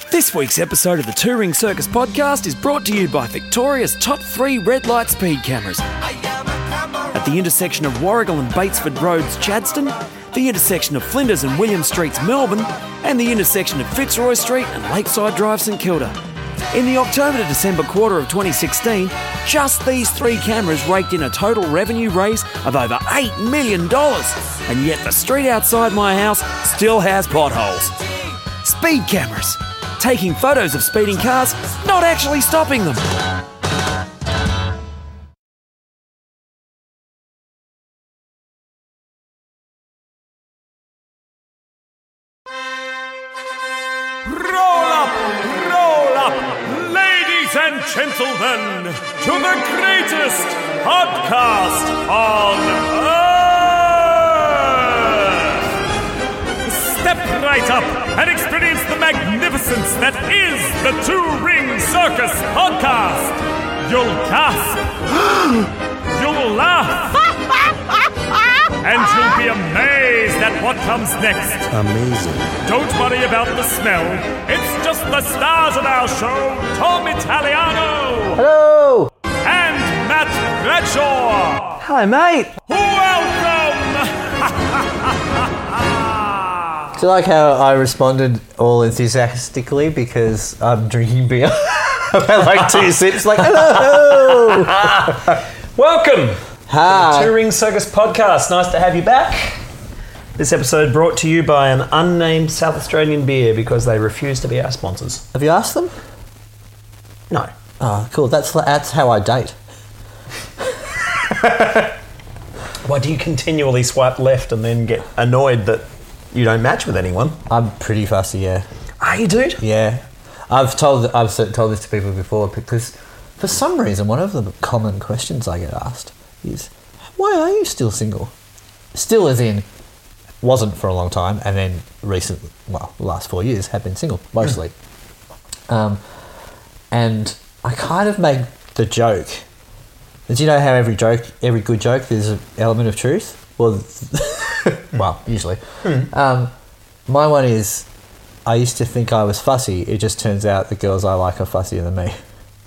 This week's episode of the Two Ring Circus podcast is brought to you by Victoria's top 3 red light speed cameras. At the intersection of Warrigal and Batesford Roads, Chadstone, the intersection of Flinders and William Streets, Melbourne, and the intersection of Fitzroy Street and Lakeside Drive, St Kilda. In the October to December quarter of 2016, just these 3 cameras raked in a total revenue raise of over $8 million. And yet the street outside my house still has potholes. Speed cameras. Taking photos of speeding cars, not actually stopping them. Roll up, ladies and gentlemen, to the greatest podcast on earth. Step right up and experience the magnificence that is the Two Ring Circus podcast. You'll gasp, you'll laugh, and you'll be amazed at what comes next. Amazing. Don't worry about the smell. It's just the stars of our show, Tom Italiano. Hello! And Matt Bradshaw. Hello, mate. Welcome! Do you like how I responded all enthusiastically because I'm drinking beer? I've had like 2 sips, like, hello! Welcome Hi. to the Two Ring Circus podcast. Nice to have you back. This episode brought to you by an unnamed South Australian beer because they refuse to be our sponsors. Have you asked them? No. Oh, cool. That's how I date. Why do you continually swipe left and then get annoyed that you don't match with anyone? I'm pretty fussy, yeah. Are you, dude? Yeah. I've told this to people before because for some reason one of the common questions I get asked is, why are you still single? Still as in, wasn't for a long time, and then the last 4 years have been single, mostly. And I kind of make the joke. Do you know how every good joke, there's an element of truth? Well, well, usually. My one is, I used to think I was fussy. It just turns out the girls I like are fussier than me.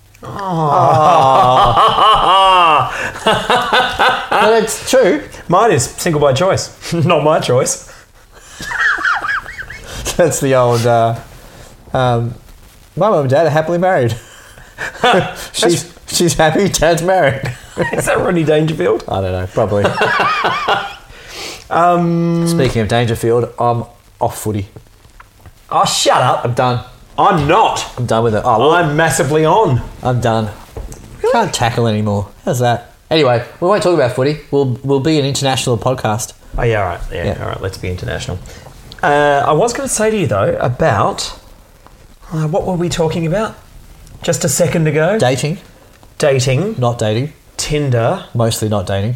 But it's true. Mine is single by choice, not my choice. That's the old, my mum and dad are happily married. She's happy, dad's married. Is that Rodney Dangerfield? I don't know, probably. Speaking of Dangerfield, I'm off footy. Oh, shut up. I'm done. I'm not. I'm done with it. Oh, well, I'm massively on. I'm done. Can't tackle anymore. How's that? Anyway, we won't talk about footy. We'll be an international podcast. Oh, yeah, all right. Yeah. All right, let's be international. I was going to say to you, though, about... what were we talking about just a second ago? Dating. Not dating. Tinder. Mostly not dating.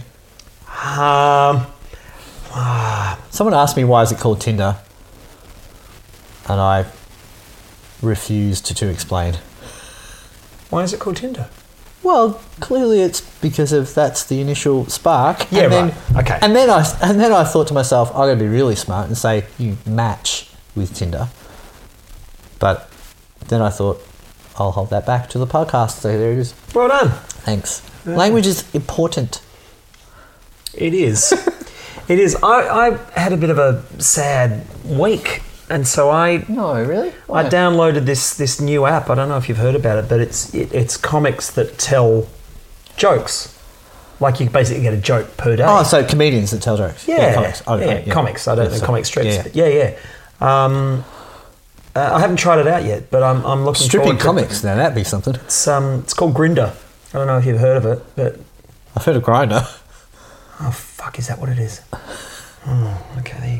Someone asked me why is it called Tinder, and I refused to explain. Why is it called Tinder? Well, clearly it's because of that's the initial spark. Yeah, and then, right. Okay. And then I thought to myself, I'm going to be really smart and say you match with Tinder. But then I thought I'll hold that back to the podcast. So there it is. Well done. Thanks. Language is important. It is. It is. I had a bit of a sad week, and so No, really? Why? I downloaded this new app. I don't know if you've heard about it, but it's comics that tell jokes. Like you basically get a joke per day. Oh, so comedians that tell jokes. Yeah, comics. Comics. I don't know, comic strips. Yeah. But yeah. I haven't tried it out yet, but I'm looking Stripping forward to comics, now that'd be something. It's called Grindr. I don't know if you've heard of it, but... I've heard of Grindr. Oh, fuck, is that what it is? Oh, okay, there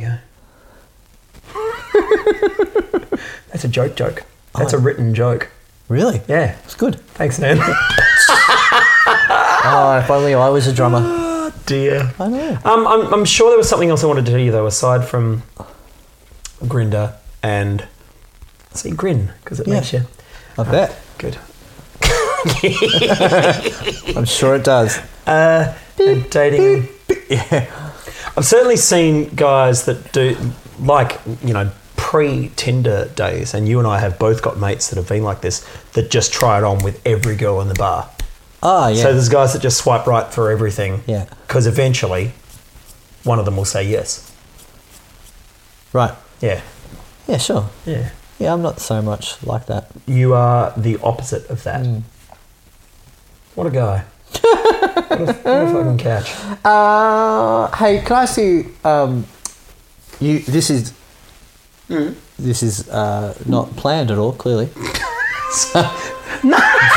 you go. That's a joke. That's a written joke. Really? Yeah. It's good. Thanks, Nan. Oh, if only I was a drummer. Oh, dear. I know. I'm sure there was something else I wanted to tell you, though, aside from Grindr and... See, grin, because it makes you... I bet. Good. I'm sure it does. And dating... Yeah. I've certainly seen guys that do, like, pre-Tinder days, and you and I have both got mates that have been like this, that just try it on with every girl in the bar. Oh, yeah. So there's guys that just swipe right for everything. Yeah. Because eventually, one of them will say yes. Right. Yeah. Yeah, sure. Yeah. Yeah, I'm not so much like that. You are the opposite of that. What a guy. what a fucking catch. Hey, can I see? This is not planned at all. Clearly. No.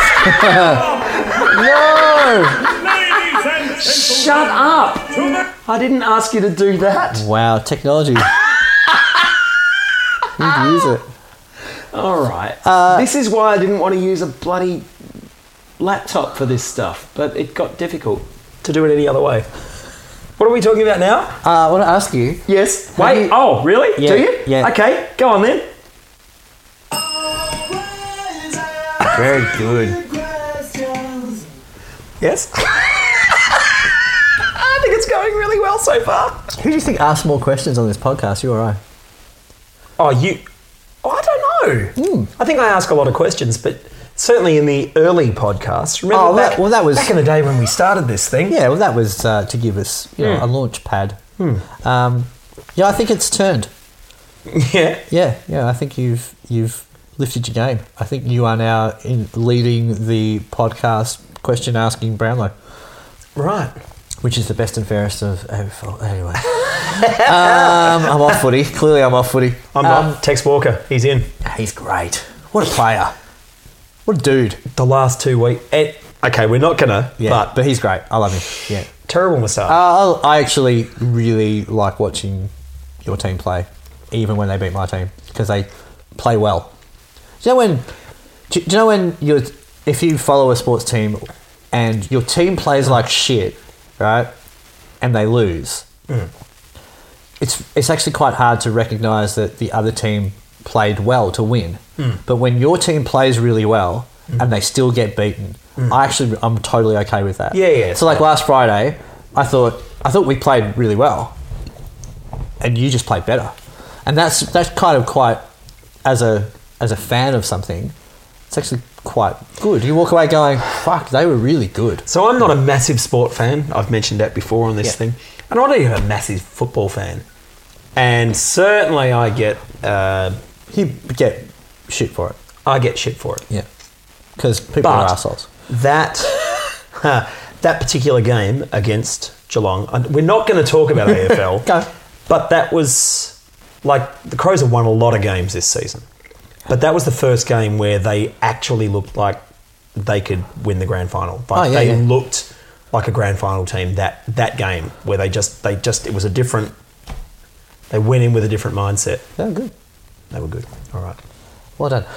Ladies and gentlemen, Shut up! I didn't ask you to do that. Wow, technology. You'd use it. All right. This is why I didn't want to use a bloody laptop for this stuff, but it got difficult to do it any other way. What are we talking about now? I want to ask you. Yes. Wait. you- Oh, really? Yeah, Do you? yeah. Okay. Go on then. Very good. Yes. I think it's going really well so far. Who do you think asks more questions on this podcast? You or I? Oh, I don't know. I think I ask a lot of questions, but certainly in the early podcasts. Remember that was back in the day when we started this thing. Yeah, well, that was to give us a launch pad. Yeah, I think it's turned. Yeah. Yeah. I think you've lifted your game. I think you are now leading the podcast question asking Brownlow, Right. which is the best and fairest of AFL. Anyway, I'm off footy. Clearly, I'm off footy. I'm not. Tex Walker. He's in. He's great. What a player. What a dude. The last 2 weeks. Okay, we're not gonna. Yeah, but he's great. I love him. Yeah. Terrible mistake. I actually really like watching your team play, even when they beat my team, because they play well. Do you know when if you follow a sports team and your team plays like shit, right, and they lose, it's actually quite hard to recognise that the other team played well to win. But when your team plays really well and they still get beaten, I'm totally okay with that. Yeah. So like last Friday, I thought we played really well, and you just played better, and that's kind of quite as a fan of something, it's actually quite good. You walk away going, "Fuck, they were really good." So I'm not a massive sport fan. I've mentioned that before on this thing. And I'm not even a massive football fan. And certainly I get You get shit for it. I get shit for it. Yeah, because people are assholes. That particular game against Geelong, we're not going to talk about AFL, Go. but that was like the Crows have won a lot of games this season. But that was the first game where they actually looked like they could win the grand final. Like they looked like a grand final team that game where they just it was a different. They went in with a different mindset. They were good. They were good. All right. Well done.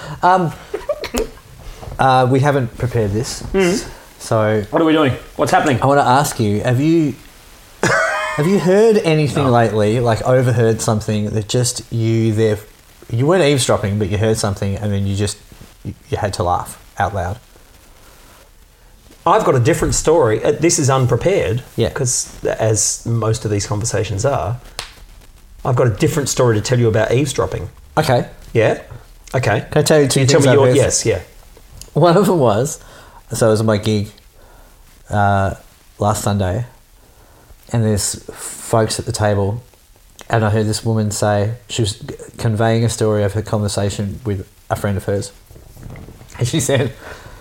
We haven't prepared this, so What are we doing? What's happening? I want to ask you: Have you heard anything lately? Like overheard something that just you weren't eavesdropping, but you heard something and then you had to laugh out loud. I've got a different story. This is unprepared. Yeah. Because as most of these conversations are, I've got a different story to tell you about eavesdropping. Okay. Yeah. Okay. Can I tell you two things? Tell me I've your heard? yes. Yeah. One of them was, so it was my gig last Sunday, and there's folks at the table, and I heard this woman say, she was conveying a story of her conversation with a friend of hers, and she said,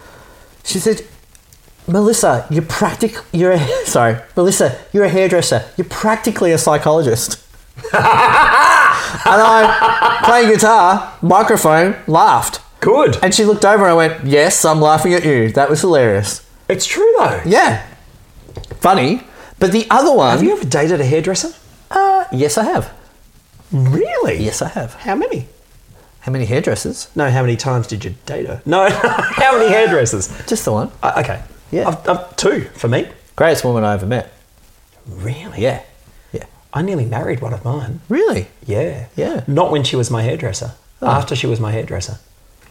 Melissa, you're a hairdresser. You're practically a psychologist. And I, playing guitar, microphone, laughed. Good. And she looked over and I went, yes, I'm laughing at you. That was hilarious. It's true though. Yeah. Funny. But the other one... Have you ever dated a hairdresser? Yes, I have. Really? Yes, I have. How many? How many hairdressers? No, how many times did you date her? No, how many hairdressers? Just the one. Okay. Yeah. I've two for me. Greatest woman I ever met. Really? Yeah. Yeah. I nearly married one of mine. Really? Yeah. Yeah. Not when she was my hairdresser. Oh. After she was my hairdresser.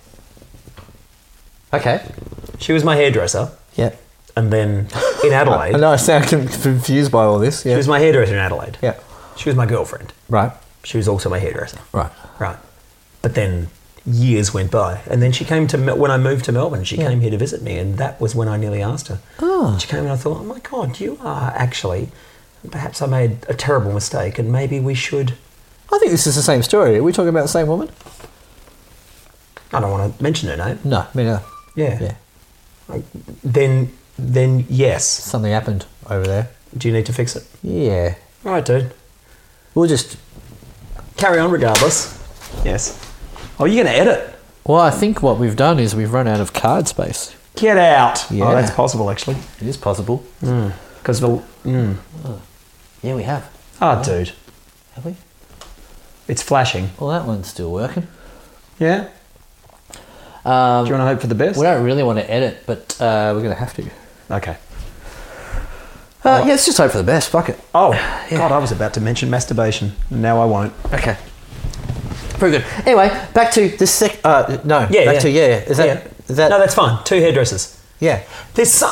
Okay. She was my hairdresser. Yeah. And then in Adelaide. I know I sound confused by all this. Yeah. She was my hairdresser in Adelaide. Yeah. She was my girlfriend. Right. She was also my hairdresser. Right. Right. But then years went by, and then she came to when I moved to Melbourne. She came here to visit me, and that was when I nearly asked her. Oh. She came and I thought, oh my God, you are actually. Perhaps I made a terrible mistake, and maybe we should. I think this is the same story. Are we talking about the same woman? I don't want to mention her name. No, me neither. Yeah. Then yes. Something happened over there. Do you need to fix it? Yeah. All right, dude. We'll just Carry on regardless. Yes. Oh, you're going to edit? Well, I think what we've done is we've run out of card space. Get out. Yeah. Oh, that's possible, actually. It is possible. Because the... Yeah, we have. Oh, dude. Have we? It's flashing. Well, that one's still working. Yeah? Do you want to hope for the best? We don't really want to edit, but we're going to have to. Okay. Yeah, let's just hope for the best. Fuck it. Oh, God, I was about to mention masturbation. Now I won't. Okay. Very good. Anyway, back to this Is that... No, that's fine. 2 hairdressers. Yeah. There's some...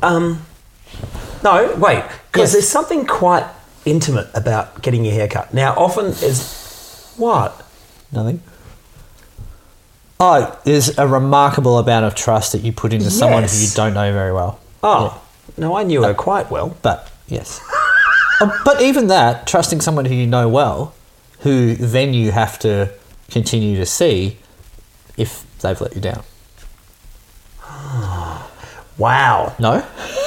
No, wait. Because there's something quite intimate about getting your hair cut. Now, often is... What? Nothing. Oh, there's a remarkable amount of trust that you put into someone who you don't know very well. Oh, no, I knew her quite well. But, yes. But even that, trusting someone who you know well, who then you have to continue to see if they've let you down. Wow. No?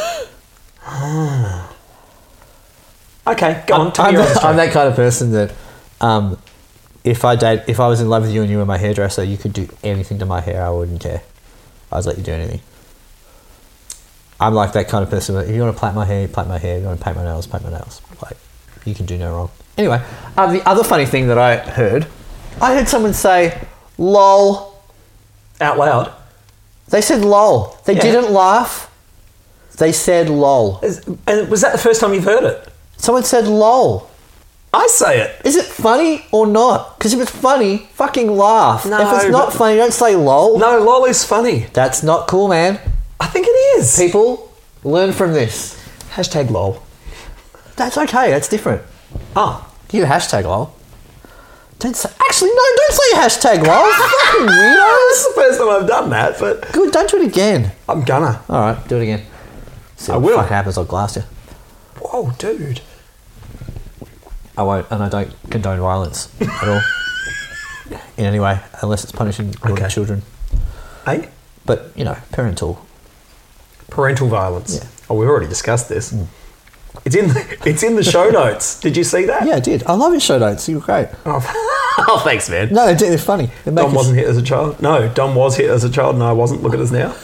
Okay, go on. I'm that kind of person that if I was in love with you and you were my hairdresser, you could do anything to my hair, I wouldn't care. I'd let you do anything. I'm like that kind of person that if you want to plait my hair, plait my hair. If you want to paint my nails, paint my nails. Like, you can do no wrong. Anyway, the other funny thing that I heard someone say, lol. Out loud? They said lol. They didn't laugh. They said lol. And was that the first time you've heard it? Someone said lol. I say it. Is it funny or not? Because if it's funny, fucking laugh. No, if it's not funny, don't say lol. No, lol is funny. That's not cool, man. I think it is. People, learn from this. Hashtag lol. That's okay. That's different. Oh. You hashtag lol. Don't say... Actually, no, don't say hashtag lol. Fucking weirdo. This is the first time I've done that, but... Good, don't do it again. I'm gonna. All right, do it again. See I what will. fucking happens, I'll glass you. Whoa, dude. I won't, and I don't condone violence at all. In any way, unless it's punishing children. Hey? But, parental. Parental violence. Yeah. Oh, we've already discussed this. It's in the show notes. Did you see that? Yeah, I did. I love your show notes. You're great. Oh, thanks, man. No, they're funny. Dom wasn't hit as a child. No, Dom was hit as a child and I wasn't. Look at us now.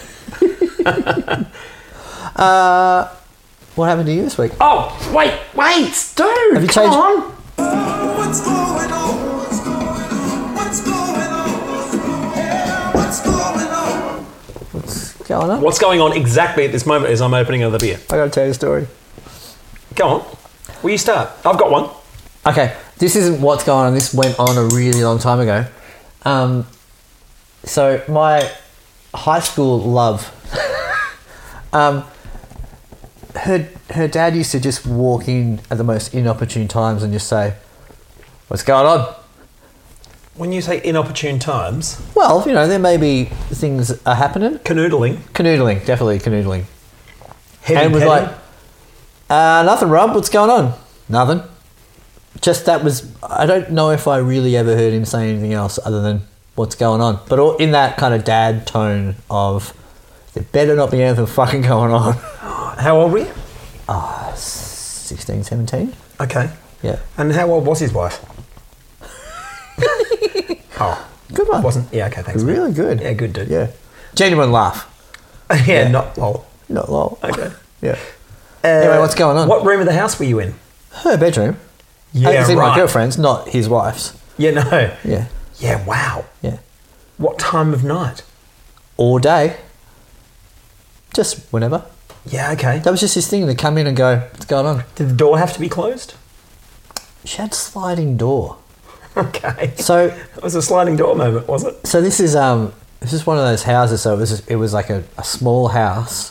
What happened to you this week? Oh, wait, dude. Have you changed? Come on. What's going on? What's going on? What's going on? What's going on? What's going on exactly at this moment is I'm opening another beer. I got to tell you a story. Go on. Will you start? I've got one. Okay, this isn't what's going on. This went on a really long time ago. So my high school love, her dad used to just walk in at the most inopportune times and just say, "What's going on?" When you say inopportune times, Well, there may be things are happening. canoodling, Definitely canoodling. heavy And was petting. like, nothing, Rob. What's going on? Nothing. Just that was... I don't know if I really ever heard him say anything else other than what's going on. But in that kind of dad tone of, there better not be anything fucking going on. How old were you? 16, 17? Okay. Yeah. And how old was his wife? Oh, Good one. wasn't. Yeah. Okay. Thanks. Really good. Yeah. Good dude. Yeah. Genuine laugh. Yeah. Not lol. Not lol. Okay. Yeah. Anyway, what's going on? What room of the house were you in? Her bedroom. Yeah. It's in right. my girlfriend's, not his wife's. Yeah. No. Yeah. Yeah. Wow. Yeah. What time of night? All day. Just whenever. Yeah. Okay. That was just his thing to come in and go, what's going on? Did the door have to be closed? She had sliding door. Okay. So It was a sliding door moment, was it? this is one of those houses. So it was like a small house,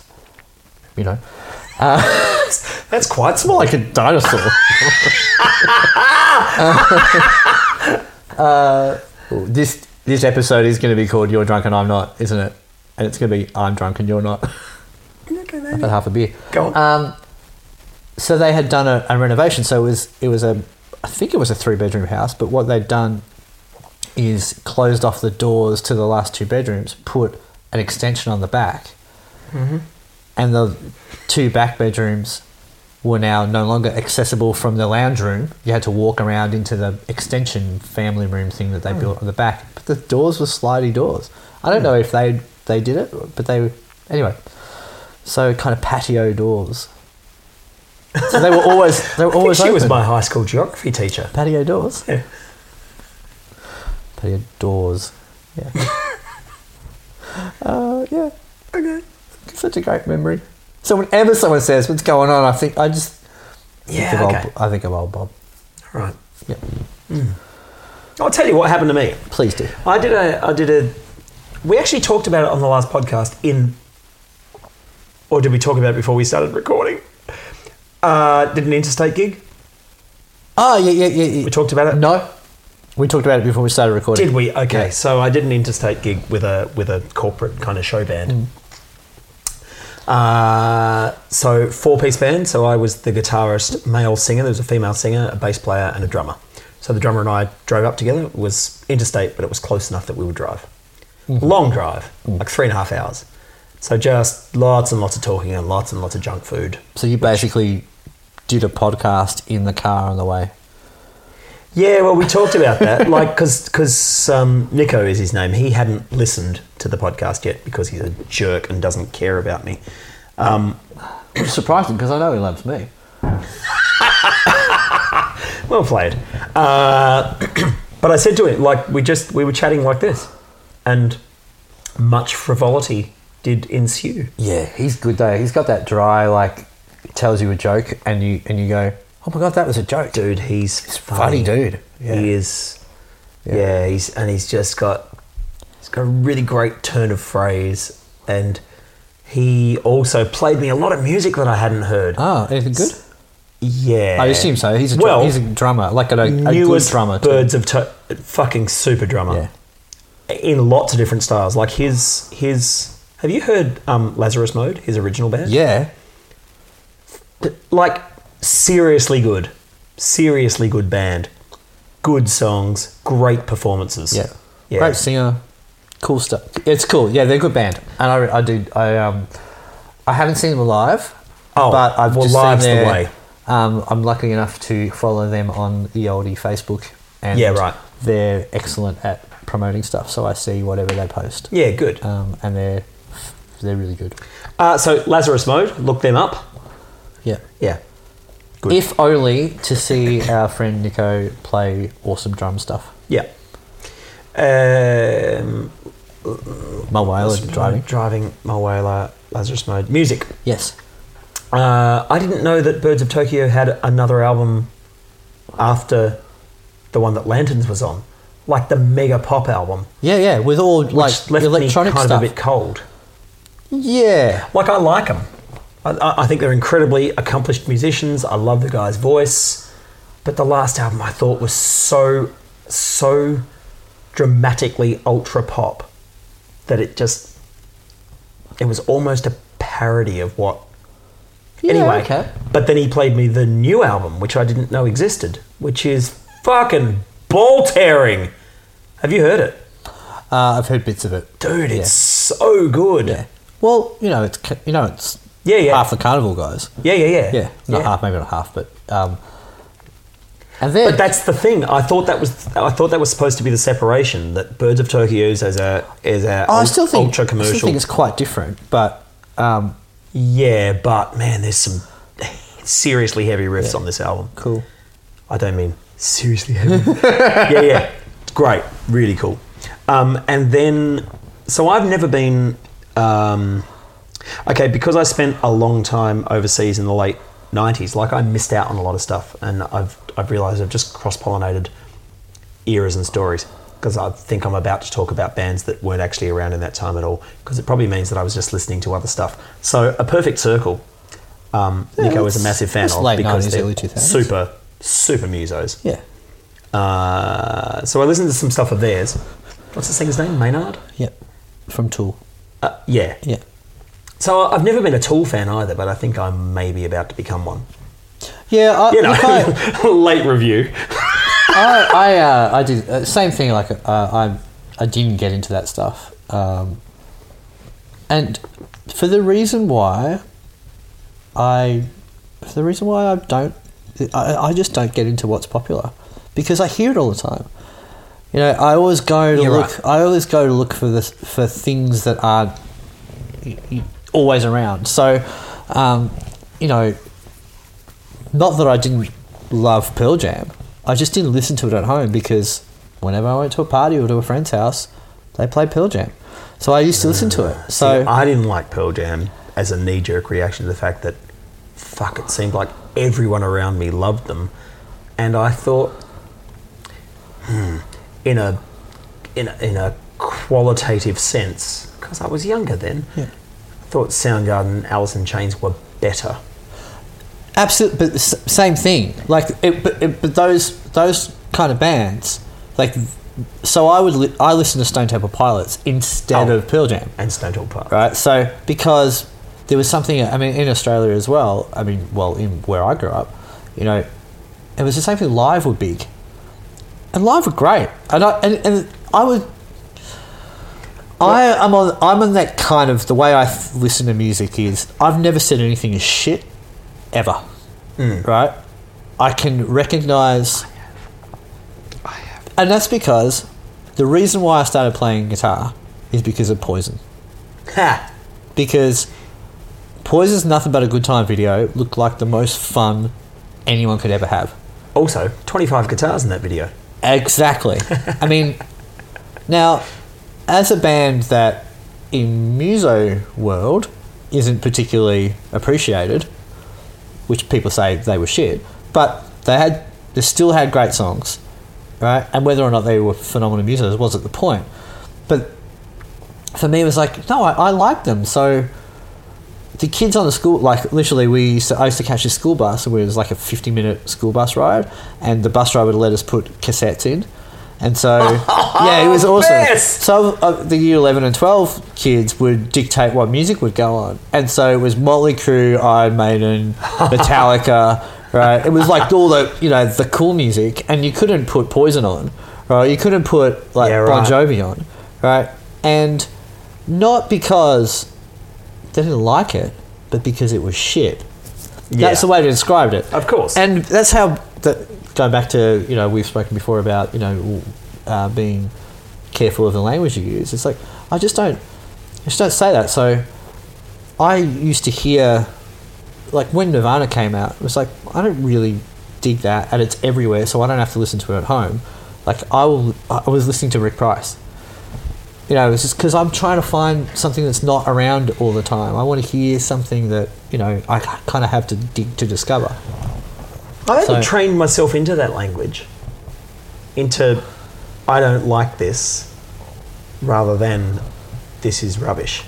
That's quite small. like a dinosaur. This episode is going to be called "You're Drunk and I'm Not," isn't it? And it's going to be "I'm drunk and you're not." Okay, I've had half a beer. Go on. So they had done a renovation. So it was I think it was a 3-bedroom house. But what they'd done is closed off the doors to the last 2 bedrooms, put an extension on the back, and the 2 back bedrooms were now no longer accessible from the lounge room. You had to walk around into the extension family room thing that they built on the back. But the doors were slidey doors. I don't know if they did it, but anyway. So kind of patio doors. So they were always She open. was my high school geography teacher. Patio doors. Yeah. Patio doors. Yeah. Yeah. Okay. Such a great memory. So whenever someone says what's going on, I think of old Bob. Right. Yeah. I'll tell you what happened to me. Please do. I did a. We actually talked about it on the last podcast or did we talk about it before we started recording? Did an interstate gig. Oh, yeah. We talked about it. No. We talked about it before we started recording. Did we? Okay. Yeah. So I did an interstate gig with a corporate kind of show band. So 4-piece band. So I was the guitarist, male singer. There was a female singer, a bass player, and a drummer. So the drummer and I drove up together. It was interstate, but it was close enough that we would drive. Long drive, like 3.5 hours. So just lots and lots of talking and lots of junk food. So you basically did a podcast in the car on the way. Yeah, well, we talked about that, like, because Nico is his name. He hadn't listened to the podcast yet because he's a jerk and doesn't care about me. It's surprising because I know he loves me. Well played. But I said to him, like, we were chatting like this, and much frivolity did ensue. Yeah, he's good though. He's got that dry, like, tells you a joke, and you go, "Oh my god, that was a joke, Dude, he's funny dude." Yeah. He is. Yeah, he's got a really great turn of phrase, and he also played me a lot of music that I hadn't heard. Oh, anything good? Yeah, I assume so. He's a drummer, like a good newest drummer. Too. Birds of fucking super drummer. Yeah. In lots of different styles. Like his. Have you heard Lazarus Mode? His original band. Yeah. Like seriously good band, good songs, great performances. Yeah. Great singer, cool stuff. It's cool. Yeah, they're a good band, and I haven't seen them live. Oh, but I've well, just live's seen the way. I'm lucky enough to follow them on the oldie Facebook, and Yeah, right. they're excellent at promoting stuff. So I see whatever they post. Yeah, good. And they're really good. So Lazarus Mode, look them up. Yeah. Yeah. Good. If only to see our friend Nico play awesome drum stuff. Yeah. Mulwala Driving, Mulwala, Lazarus Mode. Music. Yes. I didn't know that Birds of Tokyo had another album after the one that Lanterns was on. Like the mega pop album. Yeah, with all Which like left electronic me kind stuff. of a bit cold. Yeah. Like, I like them. I think they're incredibly accomplished musicians. I love the guy's voice. But the last album I thought was so dramatically ultra pop that it was almost a parody of what... Anyway, okay. But then he played me the new album, which I didn't know existed, which is fucking ball-tearing. Have you heard it? I've heard bits of it. Dude, it's so good. Yeah. Well, it's Yeah. half the Carnival guys. Yeah. Yeah, not half, maybe not half, but and then. But that's the thing. I thought that was supposed to be the separation, that Birds of Tokyo's as a I still think ultra commercial. I still think it's quite different, but yeah, but man, there's some seriously heavy riffs on this album. cool. I don't mean seriously heavy. yeah, it's great, really cool. And then, so I've never been. Okay, because I spent a long time overseas in the late 90s, like I missed out on a lot of stuff, and I've realised I've just cross-pollinated eras and stories, because I think I'm about to talk about bands that weren't actually around in that time at all, because it probably means that I was just listening to other stuff. So A Perfect Circle, Nico was a massive fan of, late because 90s, they're early 2000s. super musos. Yeah. So I listened to some stuff of theirs, What's the singer's name? Maynard? Yep. From Tool. Yeah. Yeah. So I've never been a Tool fan either, but I think I'm maybe about to become one. Yeah, Late review. I did same thing. Like I didn't get into that stuff, and for the reason why I just don't get into what's popular, because I hear it all the time. You know, I always go to look. Right. I always go to look for things that aren't always around. So, you know, not that I didn't love Pearl Jam, I just didn't listen to it at home, because whenever I went to a party or to a friend's house, they played Pearl Jam. So I used to listen to it. So see, I didn't like Pearl Jam as a knee-jerk reaction to the fact that, it seemed like everyone around me loved them. And I thought, in a qualitative sense, because I was younger then, I thought Soundgarden, Alice in Chains were better. Absolutely, but same thing. Like, but those kind of bands, like, so I listen to Stone Temple Pilots instead of Pearl Jam and Stone Temple Pilots, right? So because there was something, I mean, in Australia as well. I mean, well, in where I grew up, you know, it was the same thing. Live were big, and Live were great, and I'm on that kind of, the way I listen to music is, I've never said anything is shit ever, right? I can recognise, and that's because the reason why I started playing guitar is because of Poison. Because Poison's Nothing But a Good Time video looked like the most fun anyone could ever have. Also, 25 guitars in that video. Exactly. I mean, now, as a band that in muso world isn't particularly appreciated, which people say they were shit, but they still had great songs, right? And whether or not they were phenomenal musos wasn't the point. But for me, it was like, no, I liked them. So the kids on the school, like, literally, I used to catch a school bus, and it was like a 50-minute school bus ride, and the bus driver would let us put cassettes in. And so, yeah, it was awesome. Best. So the year 11 and 12 kids would dictate what music would go on. And so it was Motley Crue, Iron Maiden, Metallica, right? It was like all the, you know, the cool music, and you couldn't put Poison on, right? You couldn't put, like, Bon Jovi on, right? And not because they didn't like it, but because it was shit. Yeah. That's the way to describe it. Of course. And that's how... Going back to, you know, we've spoken before about, you know, being careful of the language you use. It's like, I just don't say that. So I used to hear, like, when Nirvana came out, it was like, I don't really dig that, and it's everywhere, so I don't have to listen to it at home. Like, I was listening to Rick Price. You know, it's just because I'm trying to find something that's not around all the time. I want to hear something that, you know, I kind of have to dig to discover. I've actually trained myself into that language. Into, I don't like this, rather than, this is rubbish.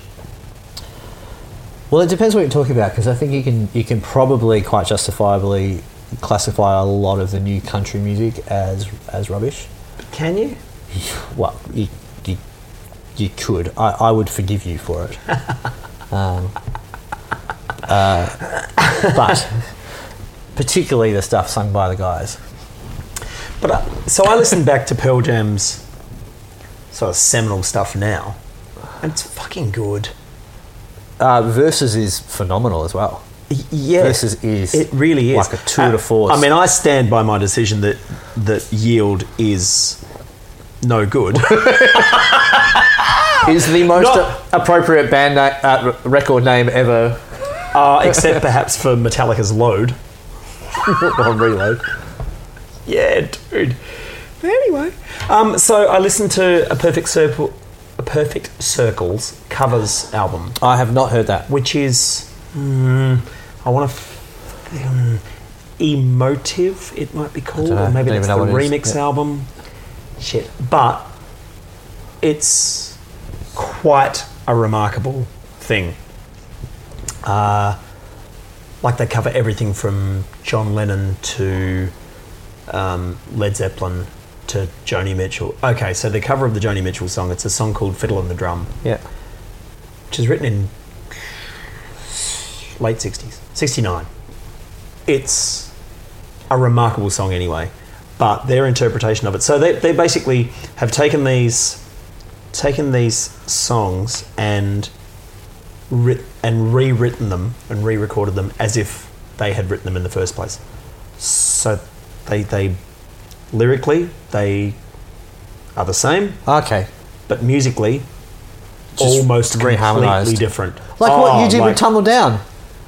Well, it depends what you're talking about, because I think you can probably quite justifiably classify a lot of the new country music as rubbish. Can you? Well, you could. I would forgive you for it. But particularly the stuff sung by the guys. But so I listened back to Pearl Jam's sort of seminal stuff now, and it's fucking good. Versus is phenomenal as well. Yeah, Versus is, it really is like a tour de force. I mean, I stand by my decision that Yield is no good. Is the most appropriate band record name ever, except perhaps for Metallica's Load. On Reload. Yeah, dude. But anyway, so I listened to a Perfect Circles covers album. I have not heard that. Which is, I want to, Emotive, it might be called, or maybe that's the remix album. Shit, but it's quite a remarkable thing. Like, they cover everything from John Lennon to Led Zeppelin to Joni Mitchell. Okay, so the cover of the Joni Mitchell song, it's a song called Fiddle and the Drum, Yeah. which is written in late 60s, 69. It's a remarkable song anyway, but their interpretation of it. So they basically have taken these songs and rewritten them and re-recorded them as if they had written them in the first place. So they lyrically they are the same, Okay. but musically Just almost completely reharmonised. different. Like what you did with Tumble Down.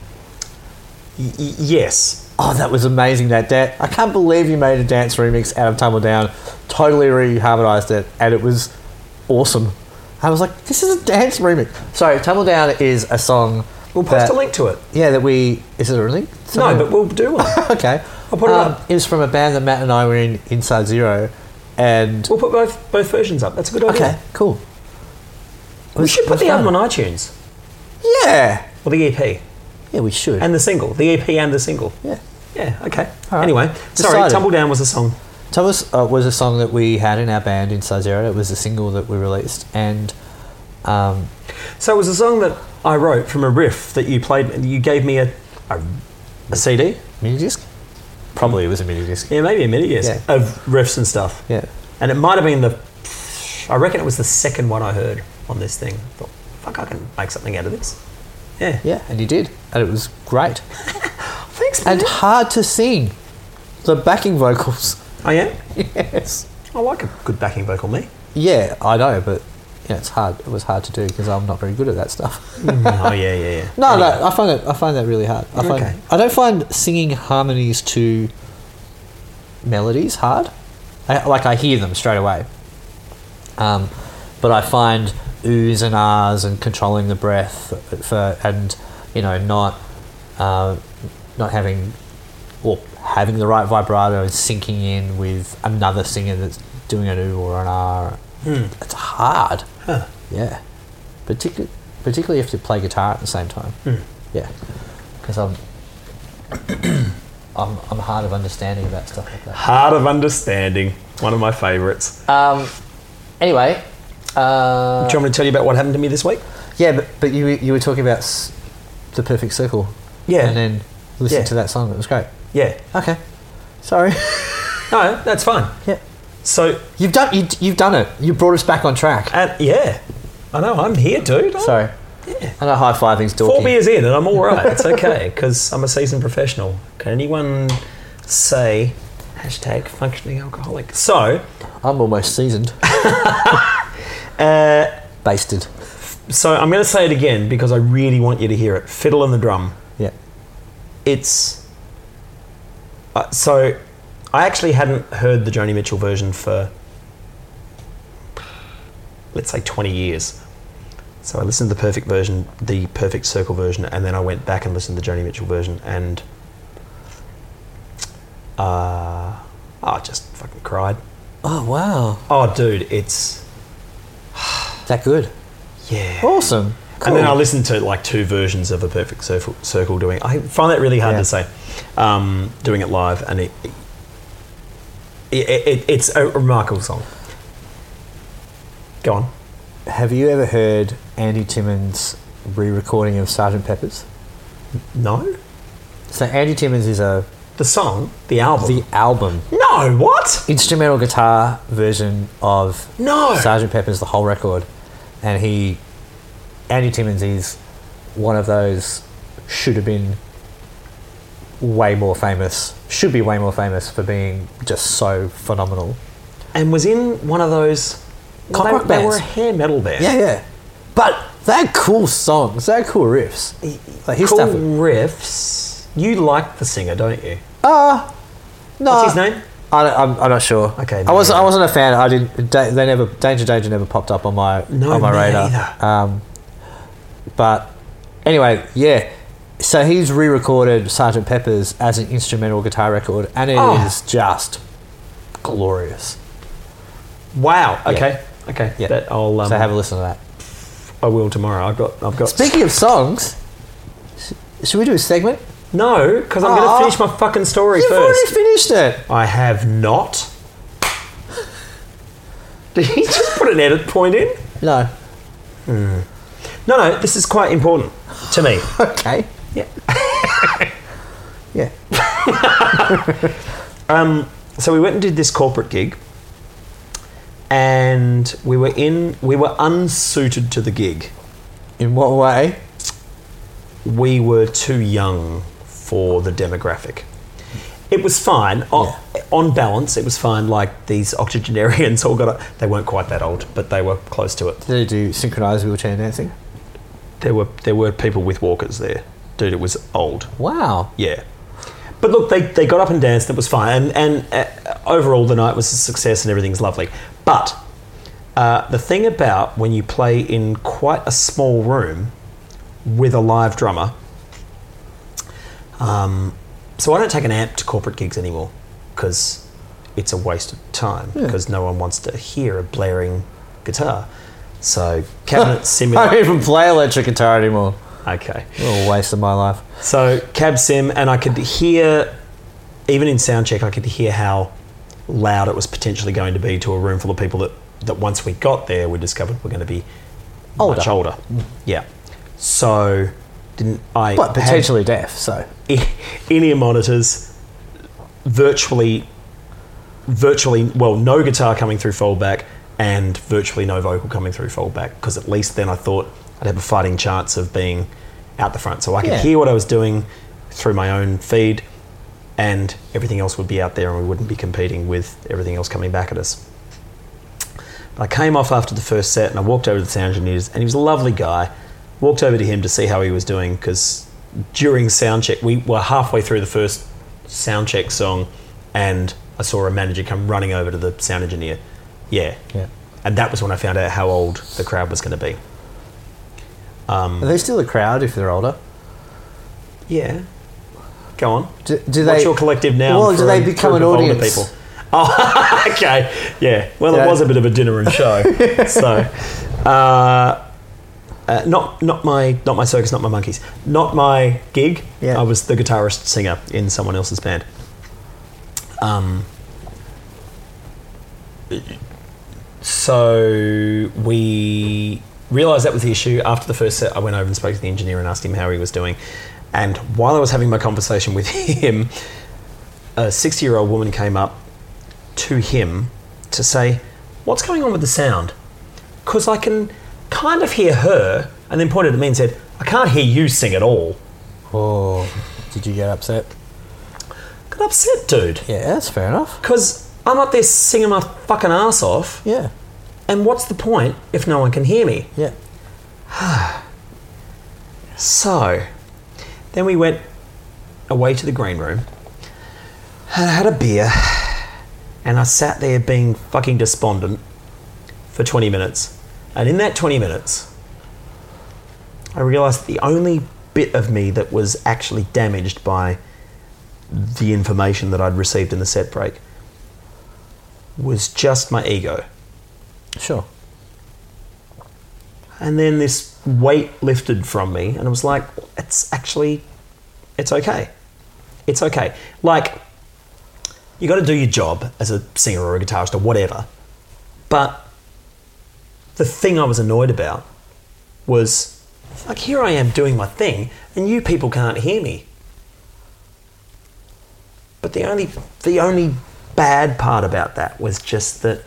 Yes. Oh, that was amazing, that dance. I can't believe you made a dance remix out of Tumble Down, totally reharmonised it, and it was awesome. I was like, this is a dance remix. So, Tumble Down is a song. We'll post a link to it. Yeah, that we. Is it a link? No, but we'll do one. Okay. I'll put it up. It was from a band that Matt and I were in, Inside Zero, and. We'll put both versions up. That's a good idea. Okay, cool. We should put the album on iTunes. Yeah. Or the EP. Yeah, we should. And the single. The EP and the single. yeah. Yeah, okay. All right. Anyway, sorry, Decided. Tumble Down was a song. Tumble was a song that we had in our band Inside Zero. It was a single that we released, and So it was a song that I wrote from a riff that you played. You gave me a CD? mini disc. Probably it was a mini disc. Yeah, maybe a mini disc Yeah. of riffs and stuff. Yeah. And it might have been I reckon it was the second one I heard on this thing. I thought, fuck, I can make something out of this. Yeah. Yeah, and you did, and it was great Thanks, man. and hard to sing. The backing vocals. Oh, yeah? Yes. I like a good backing vocal, me. Yeah, I know, but yeah, it's hard. It was hard to do because I'm not very good at that stuff. Oh, yeah. No, I find that really hard. Okay. I don't find singing harmonies to melodies hard. I hear them straight away. But I find oohs and ahs and controlling the breath and not having or having the right vibrato and syncing in with another singer that's doing an ooh or an ah. It's hard. Huh. Yeah. Particularly if you play guitar at the same time. Yeah. Because I'm hard of understanding about stuff like that. Heart of Understanding. One of my favourites. Anyway. Do you want me to tell you about what happened to me this week? Yeah, but you were talking about The Perfect Circle. Yeah. And then listening Yeah. to that song. It was great. Yeah. Okay. Sorry. No, that's fine. Yeah. So, You've done it. You brought us back on track. yeah. I know, I'm here, dude. Sorry. Yeah. I know high-fiving's dorky. 4 beers in and I'm all right. It's okay because I'm a seasoned professional. Can anyone say #functioning alcoholic? So, I'm almost seasoned. Basted. so I'm going to say it again because I really want you to hear it. Fiddle and the Drum. Yeah. It's so I actually hadn't heard the Joni Mitchell version for, let's say, 20 years. So I listened to the Perfect Circle version, and then I went back and listened to the Joni Mitchell version, and I just fucking cried. Oh, wow. Oh, dude, it's That good. yeah. Awesome. Cool. And then I listened to like 2 versions of a Perfect Circle doing. I find that really hard Yeah. to say, doing it live, and it's a remarkable song. Go on. Have you ever heard Andy Timmons' re-recording of Sgt. Pepper's? No, So Andy Timmons is the song, the album. the album No, what? instrumental guitar version of No. Sgt. Pepper's, the whole record, and Andy Timmons is one of those should be way more famous for being just so phenomenal. And was in one of those Cock they, rock they were bands. a hair metal band. Yeah. But they're cool songs. They're cool riffs. Like his Cool stuff. riffs. You like the singer, don't you? No. What's his name? I'm not sure. Okay, I wasn't no. a fan. I didn't. Danger never popped up on my No, on my me radar. either. But anyway, yeah. So he's re-recorded Sgt. Pepper's as an instrumental guitar record, and it is just glorious. Wow. Yeah. Okay. Yeah. That I'll So have a listen to that. I will tomorrow. I've got. Speaking of songs, should we do a segment? No, because I'm going to finish my fucking story You've first. already finished it. I have not. Did he just put an edit point in? No. No, this is quite important to me. Okay. Yeah. Yeah. So we went and did this corporate gig, and we were unsuited to the gig. In what way? We were too young for the demographic. It was fine. On balance, it was fine. Like, these octogenarians all got they weren't quite that old, but they were close to it. Did they do synchronised wheelchair dancing? There were people with walkers there. Dude, it was old. Wow. Yeah. But look, they got up and danced. It was fine. And overall, the night was a success and everything's lovely. But the thing about when you play in quite a small room with a live drummer... so I don't take an amp to corporate gigs anymore because it's a waste of time because no one wants to hear a blaring guitar. So cabinet simulator... I don't even play electric guitar anymore. Okay. A waste of my life. So cab sim, and I could hear, even in soundcheck, I could hear how loud it was potentially going to be to a room full of people that once we got there, we discovered were going to be much older. Yeah. So But potentially deaf, so... in-ear monitors, virtually, well, no guitar coming through foldback and virtually no vocal coming through foldback, because at least then I thought I'd have a fighting chance of being out the front. So I could hear what I was doing through my own feed, and everything else would be out there and we wouldn't be competing with everything else coming back at us. But I came off after the first set and I walked over to the sound engineers, and he was a lovely guy. Walked over to him to see how he was doing, because during sound check, we were halfway through the first sound check song and I saw a manager come running over to the sound engineer. Yeah. And that was when I found out how old the crowd was going to be. Are they still a crowd if they're older? Yeah. Go on. Do What's they, your collective now? Well, do they become an audience? People? Oh, okay. Yeah. Well, it was a bit of a dinner and show. So, not my circus, not my monkeys, not my gig. Yeah. I was the guitarist singer in someone else's band. So we realised that was the issue. After the first set, I went over and spoke to the engineer and asked him how he was doing. And while I was having my conversation with him, a 60-year-old woman came up to him to say, "What's going on with the sound? Because I can kind of hear her," and then pointed at me and said, "I can't hear you sing at all." Oh, did you get upset? Got upset, dude. Yeah, that's fair enough. Because I'm up there singing my fucking ass off. Yeah. And what's the point if no one can hear me? Yeah. So, then we went away to the green room and I had a beer and I sat there being fucking despondent for 20 minutes. And in that 20 minutes, I realised the only bit of me that was actually damaged by the information that I'd received in the set break was just my ego. Sure. And then this weight lifted from me and I was like, it's okay. It's okay. Like, you got to do your job as a singer or a guitarist or whatever. But the thing I was annoyed about was, like, here I am doing my thing and you people can't hear me. But the only bad part about that was just that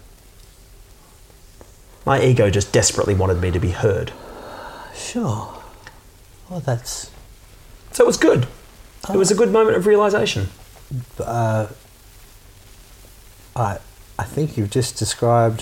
my ego just desperately wanted me to be heard. Sure. Well, that's... So it was good. It was a good moment of realisation. I think you've just described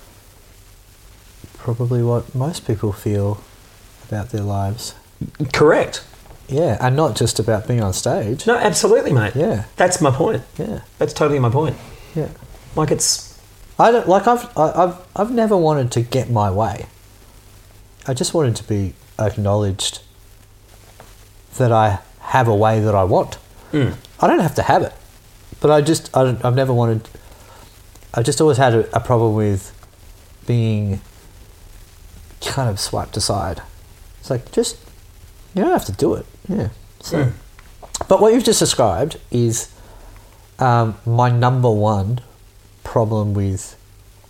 probably what most people feel about their lives. Correct. Yeah, and not just about being on stage. No, absolutely, mate. Yeah. That's my point. Yeah. That's totally my point. Yeah. Like, it's... I don't like. I've never wanted to get my way. I just wanted to be acknowledged that I have a way that I want. I don't have to have it, but I've never wanted. I've just always had a problem with being kind of swiped aside. It's like, just, you don't have to do it. Yeah. So, but what you've just described is my number one problem with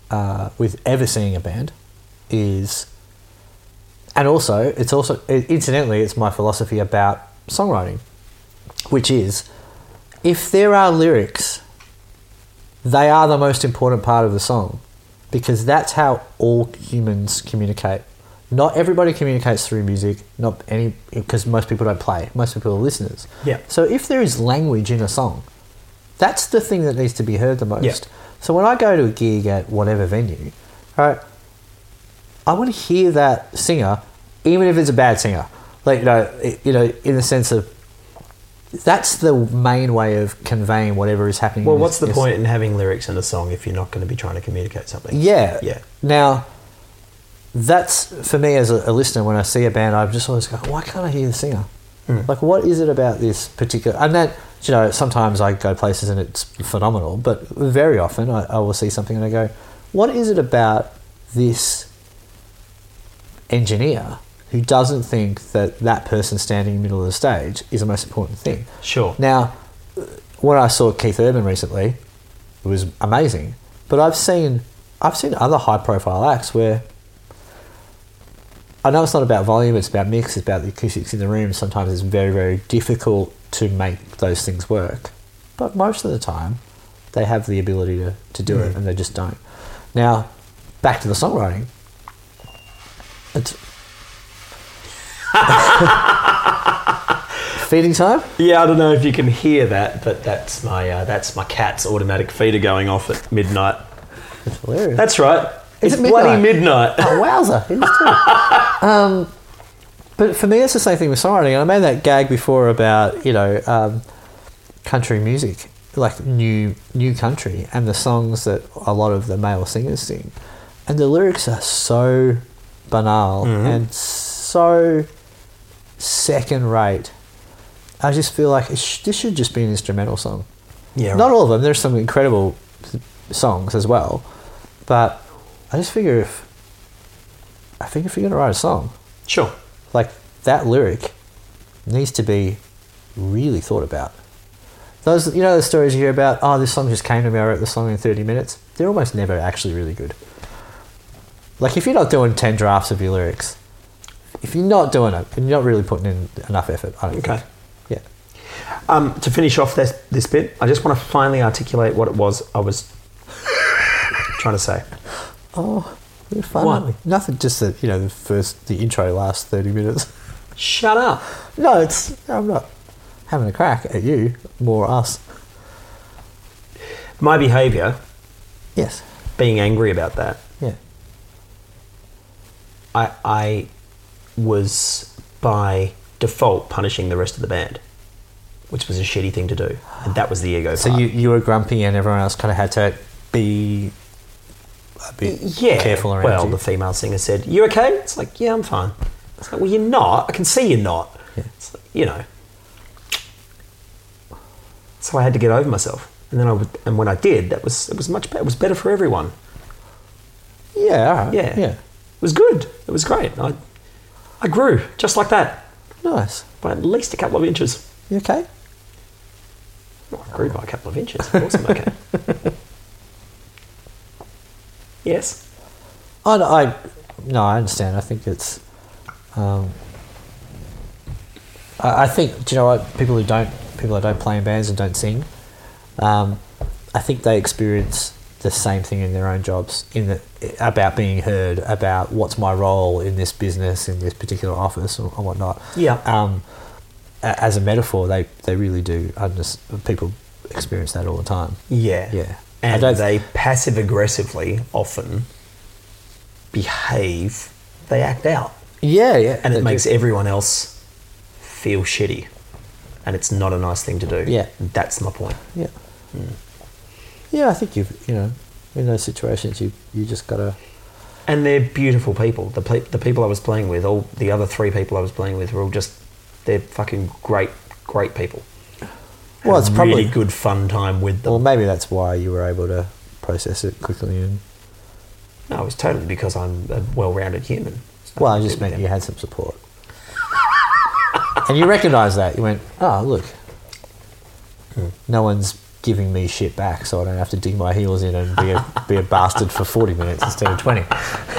with ever seeing a band is, and also incidentally, it's my philosophy about songwriting, which is, if there are lyrics, they are the most important part of the song, because that's how all humans communicate. Not everybody communicates through music, because most people don't play. Most people are listeners. Yeah. So if there is language in a song, that's the thing that needs to be heard the most. Yeah. So when I go to a gig at whatever venue, right, I want to hear that singer, even if it's a bad singer. Like, in the sense of, that's the main way of conveying whatever is happening. Well, what's the point in having lyrics in a song if you're not going to be trying to communicate something? Yeah. Yeah. Now, that's, for me as a listener, when I see a band, I just always go, why can't I hear the singer? Like, what is it about this particular... And that, sometimes I go places and it's phenomenal, but very often I will see something and I go, what is it about this engineer who doesn't think that person standing in the middle of the stage is the most important thing? Sure. Now, when I saw Keith Urban recently, it was amazing. But I've seen other high-profile acts where I know it's not about volume, it's about mix, it's about the acoustics in the room. Sometimes it's very, very difficult to make those things work. But most of the time, they have the ability to do it, and they just don't. Now, back to the songwriting. It's feeding time? Yeah, I don't know if you can hear that, but that's my cat's automatic feeder going off at midnight. It's hilarious. That's right. Is It's it bloody midnight. Oh, wowza. It is too. But for me, it's the same thing with songwriting. And I made that gag before about, country music, like new country, and the songs that a lot of the male singers sing. And the lyrics are so banal and so second rate. I just feel like this should just be an instrumental song. Yeah, Not all of them. There's some incredible songs as well, but I just figure if you're going to write a song, Sure. like, that lyric needs to be really thought about. Those, the stories you hear about, this song just came to me, I wrote the song in 30 minutes. They're almost never actually really good. Like, if you're not doing 10 drafts of your lyrics, if you're not doing it, and you're not really putting in enough effort, I don't think. Yeah. To finish off this bit, I just want to finally articulate what it was I was trying to say. Oh, you're fun. What? Aren't we? Nothing, just that, the intro lasts 30 minutes. Shut up. No, I'm not having a crack at you, more us. My behaviour, Yes. being angry about that, Yeah. I was by default punishing the rest of the band, which was a shitty thing to do, and that was the ego So part. you were grumpy and everyone else kind of had to be a bit careful around well, you. the female singer said, "You okay?" It's like, "Yeah, I'm fine." It's like, "Well, you're not. I can see you're not." Yeah. It's like, So I had to get over myself, and then when I did, it was much better. It was better for everyone. Yeah, all right. Yeah. Yeah. It was good. It was great. I grew just like that Nice. by at least a couple of inches. You okay? Well, I grew by a couple of inches. Of course I'm okay. Yes. I understand. I think it's... I think, do you know what? People that don't play in bands and don't sing, I think they experience the same thing in their own jobs, about being heard, about what's my role in this business, in this particular office or whatnot. Yeah. As a metaphor, they really do. People experience that all the time. Yeah. Yeah. And they passive aggressively often behave, they act out. Yeah, yeah. And it they makes do. everyone else feel shitty. And it's not a nice thing to do. Yeah. And that's my point. Yeah. Yeah, I think in those situations, you just gotta... And they're beautiful people. The people I was playing with, all the other 3 people I was playing with were all they're fucking great people. Well, Had it's a probably really good fun time with them. Well, maybe that's why you were able to process it quickly. And No, it was totally because I'm a well-rounded human. well, I just meant you had some support, and you recognised that. You went, "Oh, look, no one's giving me shit back, so I don't have to dig my heels in and be a bastard for 40 minutes instead of 20.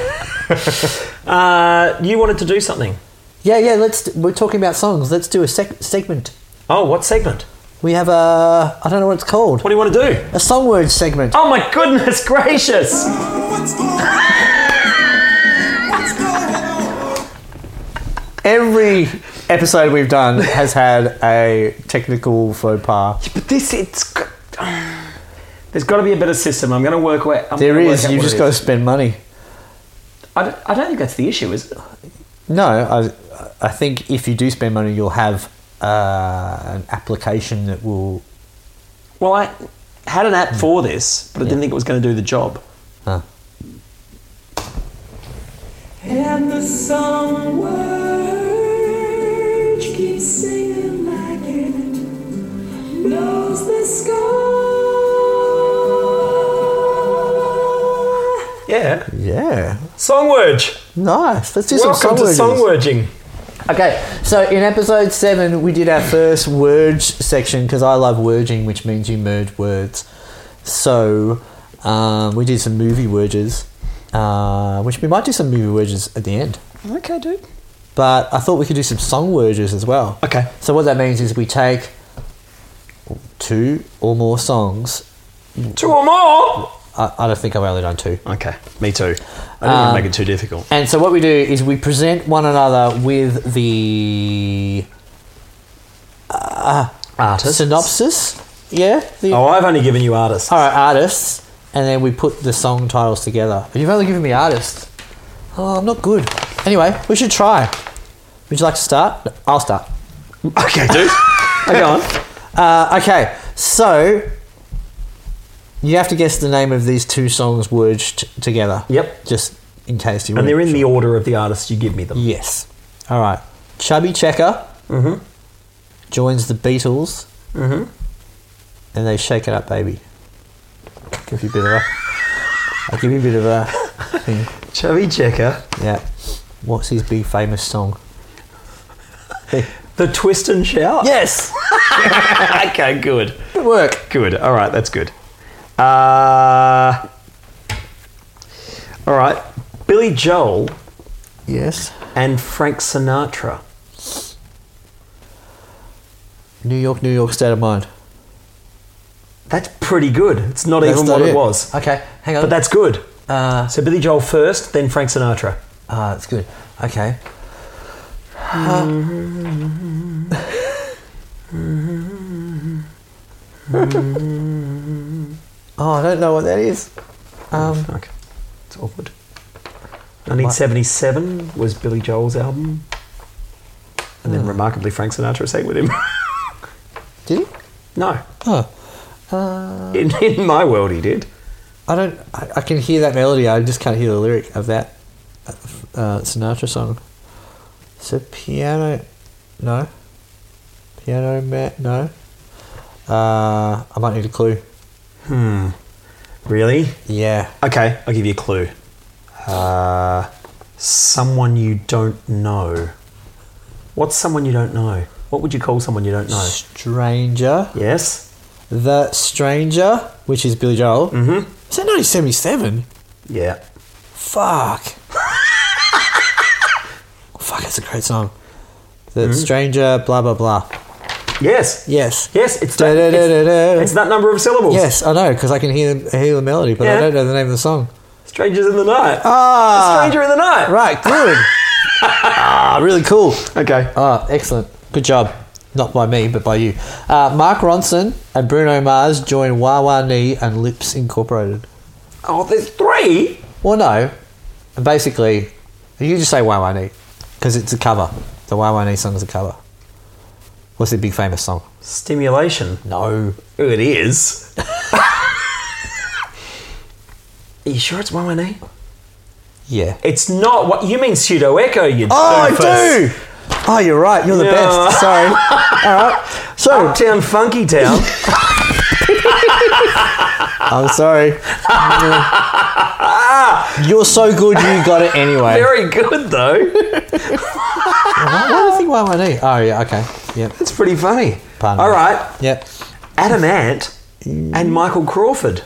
You wanted to do something. Yeah. We're talking about songs. Let's do a segment. Oh, what segment? We have I don't know what it's called. What do you want to do? A song word segment. Oh my goodness gracious! What's going on? What's going on? Every episode we've done has had a technical faux pas. But there's got to be a better system. I'm going to work away. There is. You've just got to spend money. I don't think that's the issue, is it? No, I think if you do spend money, you'll have an application that will. Well, I had an app for this, but I didn't think it was going to do the job. Huh. And the song word keeps singing like it blows the sky. Yeah. Yeah. Songwurge. Nice. Let's do Welcome to some songwurging. Okay, so in episode 7, we did our first word section because I love wording, which means you merge words. So we did some movie words, which we might do some movie words at the end. Okay, dude. But I thought we could do some song words as well. Okay. So what that means is we take 2 or more songs. 2 or more? I don't think I've only done 2. Okay, me too. I didn't want to make it too difficult. And so what we do is we present one another with the Artists? synopsis. Yeah. Oh, I've only given you artists. All right, artists, and then we put the song titles together. You've only given me artists. Oh, I'm not good. Anyway, we should try. Would you like to start? No, I'll start. Okay, dude. Go on. Okay, so you have to guess the name of these 2 songs words together. Yep. Just in case you. And they're weren't in the sure. order of the artists you give me them. Yes. All right. Chubby Checker joins the Beatles, and they Shake It Up, Baby. I'll give you a bit of a thing. Chubby Checker. Yeah. What's his big famous song? The Twist and Shout? Yes. Okay, good. Good work. Good. All right, that's good. All right. Billy Joel Yes. and Frank Sinatra. New York, State of Mind. That's pretty good. It's not That's even not what it was. Okay, hang on. But that's good. Uh, So Billy Joel first, then Frank Sinatra. that's good. Okay. Oh, I don't know what that is. Fuck. It's awkward. 1977 was Billy Joel's album. And then remarkably Frank Sinatra sang with him. Did he? No. Oh. In my world he did. I can hear that melody. I just can't hear the lyric of that Sinatra song. So piano, no. Piano man, no. I might need a clue. Really? Yeah. Okay, I'll give you a clue. Someone you don't know. What's someone you don't know? What would you call someone you don't know? Stranger. Yes? The Stranger, which is Billy Joel. Mm-hmm. Is that 1977? Yeah. Fuck. Fuck, that's a great song. The Stranger, blah, blah, blah. Yes. Yes. Yes, it's Da, that, da, da, da, da. it's that number of syllables. Yes, I know, because I can hear the melody, but I Yeah. don't know the name of the song. Strangers in the Night. Ah! Stranger in the Night. Right, good. Really cool. Okay. Excellent. Good job. Not by me, but by you. Mark Ronson and Bruno Mars join Wah Wah Nee and Lips Incorporated. Oh, there's 3? Well, no. And basically, you just say Wah Wah Nee because it's a cover. The Wah Wah Nee song is a cover. What's the big famous song? Stimulation. No. Oh, it is. Are you sure it's 118? Yeah. It's not what you mean pseudo echo, you Oh, I doofus. do! Oh, you're right. You're the Yeah. best. Sorry. All right. So, Uptown Funky Town. I'm sorry. You're so good, you got it anyway. Very good though. Why do you think Wah Wah Nee? Oh, yeah, okay. Yep. That's pretty funny. Pardon All me. right. Yep. Adam Ant and Michael Crawford.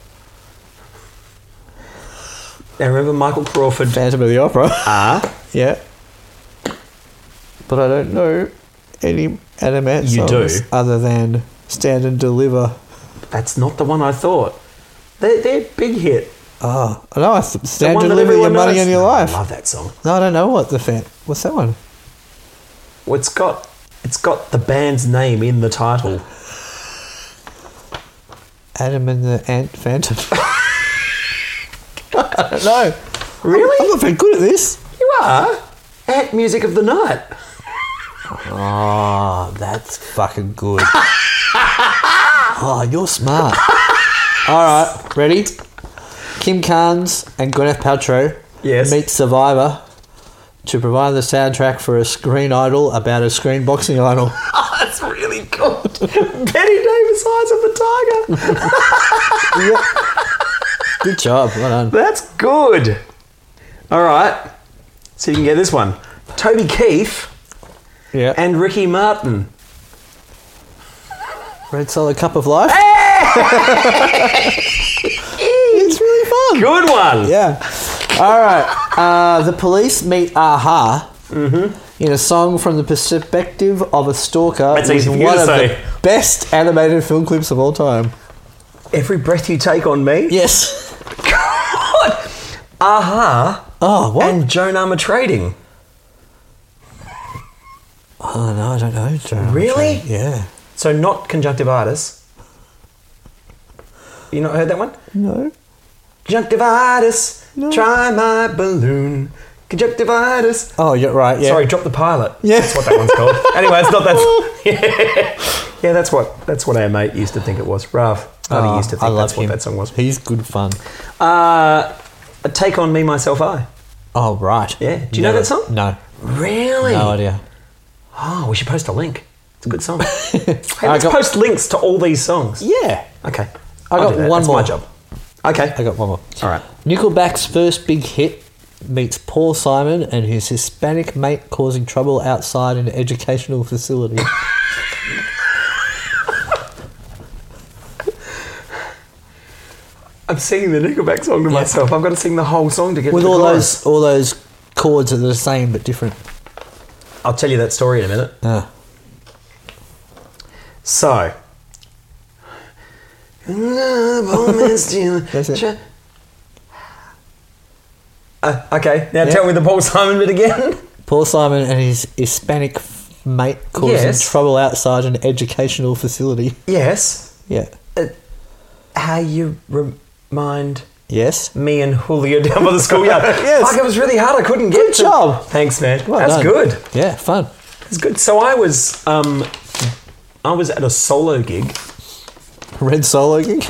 Now remember Michael Crawford? Phantom of the Opera. Yeah. But I don't know any Adam Ant You songs do? other than Stand and Deliver. That's not the one I thought. They're big hit. Oh, I know. Stand The and one that Deliver Your everyone Money knows. and Your Life. I love that song. No, I don't know what's that one? Well, it's got the band's name in the title. Adam and the Ant Phantom. I don't know. Really? I'm not very good at this. You are? Ant Music of the Night. Oh, that's fucking good. Oh, you're smart. All right, ready? Kim Carnes and Gwyneth Paltrow meet Survivor to provide the soundtrack for a screen idol about a screen boxing idol. Oh, that's really good. Betty Davis, Eyes of the Tiger. Yep. Good job. Well done. That's good. All right. So you can get this one. Toby Keith Yeah. and Ricky Martin. Red Solid Cup of Life. It's really fun. Good one. Yeah. All right. The police meet Aha in a song from the perspective of a stalker. That's with easy for you one to of say. the best animated film clips of all time. Every Breath You Take on Me. Yes. God. Aha. Oh, what? And Joan Armatrading. Oh, no, I don't know. Really? Yeah. So not conjunctivitis. You not heard that one? No. Conjunctivitis. No. Try my balloon. Conjunctivitis. Oh, you're right. Yeah. Sorry, drop the pilot. Yeah. That's what that one's called. Anyway, it's not that. Yeah, that's what our mate used to think it was. Rav. Ravi used to think that's what that song was. He's good fun. Take on Me, Myself, I. Oh, right. Yeah. Do you know that song? No. Really? No idea. Oh, we should post a link. It's a good song. Hey, I let's got- post links to all these songs. Yeah. Okay. I I'll got do that. one That's more. my job. Okay. I got one more. All right. Nickelback's first big hit meets Paul Simon and his Hispanic mate causing trouble outside an educational facility. I'm singing the Nickelback song to myself. I've got to sing the whole song to get With to the all chorus. those chords that are the same but different. I'll tell you that story in a minute. So. That's it. Okay, now tell me the Paul Simon bit again. Paul Simon and his Hispanic mate causing Yes. trouble outside an educational facility. Yes. Yeah. How you remind Yes. me and Julio down by the schoolyard. Yes. Fuck, it was really hard. I couldn't get Good to. job. Thanks, man. Well That's done. good. Yeah, fun. It's good. So I was at a solo gig. Red Solo gig?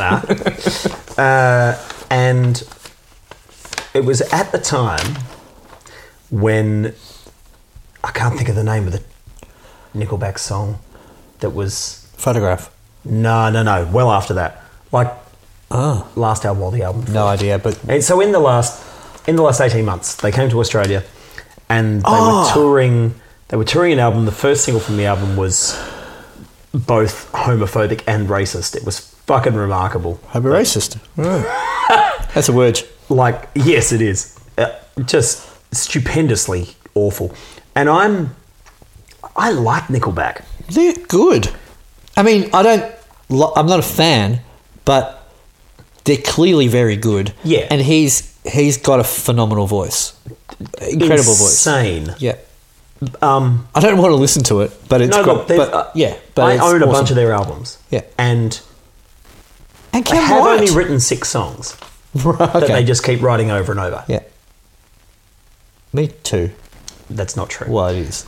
And it was at the time when I can't think of the name of the Nickelback song that was Photograph. no well after that, like Oh. last album or the album before. No idea, but And so in the last 18 months they came to Australia and they were touring an album. The first single from the album was both homophobic and racist. It was fucking remarkable. I'm a racist. That's a word. Like, yes, it is. Just stupendously awful. And I like Nickelback. They're good. I mean, I'm not a fan, but they're clearly very good. Yeah. And he's got a phenomenal voice. Incredible voice. Insane. Yeah. I don't want to listen to it, but it's No, got, look, they've- but I it's own a awesome. bunch of their albums. Yeah. And And they Cam have White. only written 6 songs Right, that okay. they just keep writing over and over. Yeah. Me too. That's not true. Well, it is.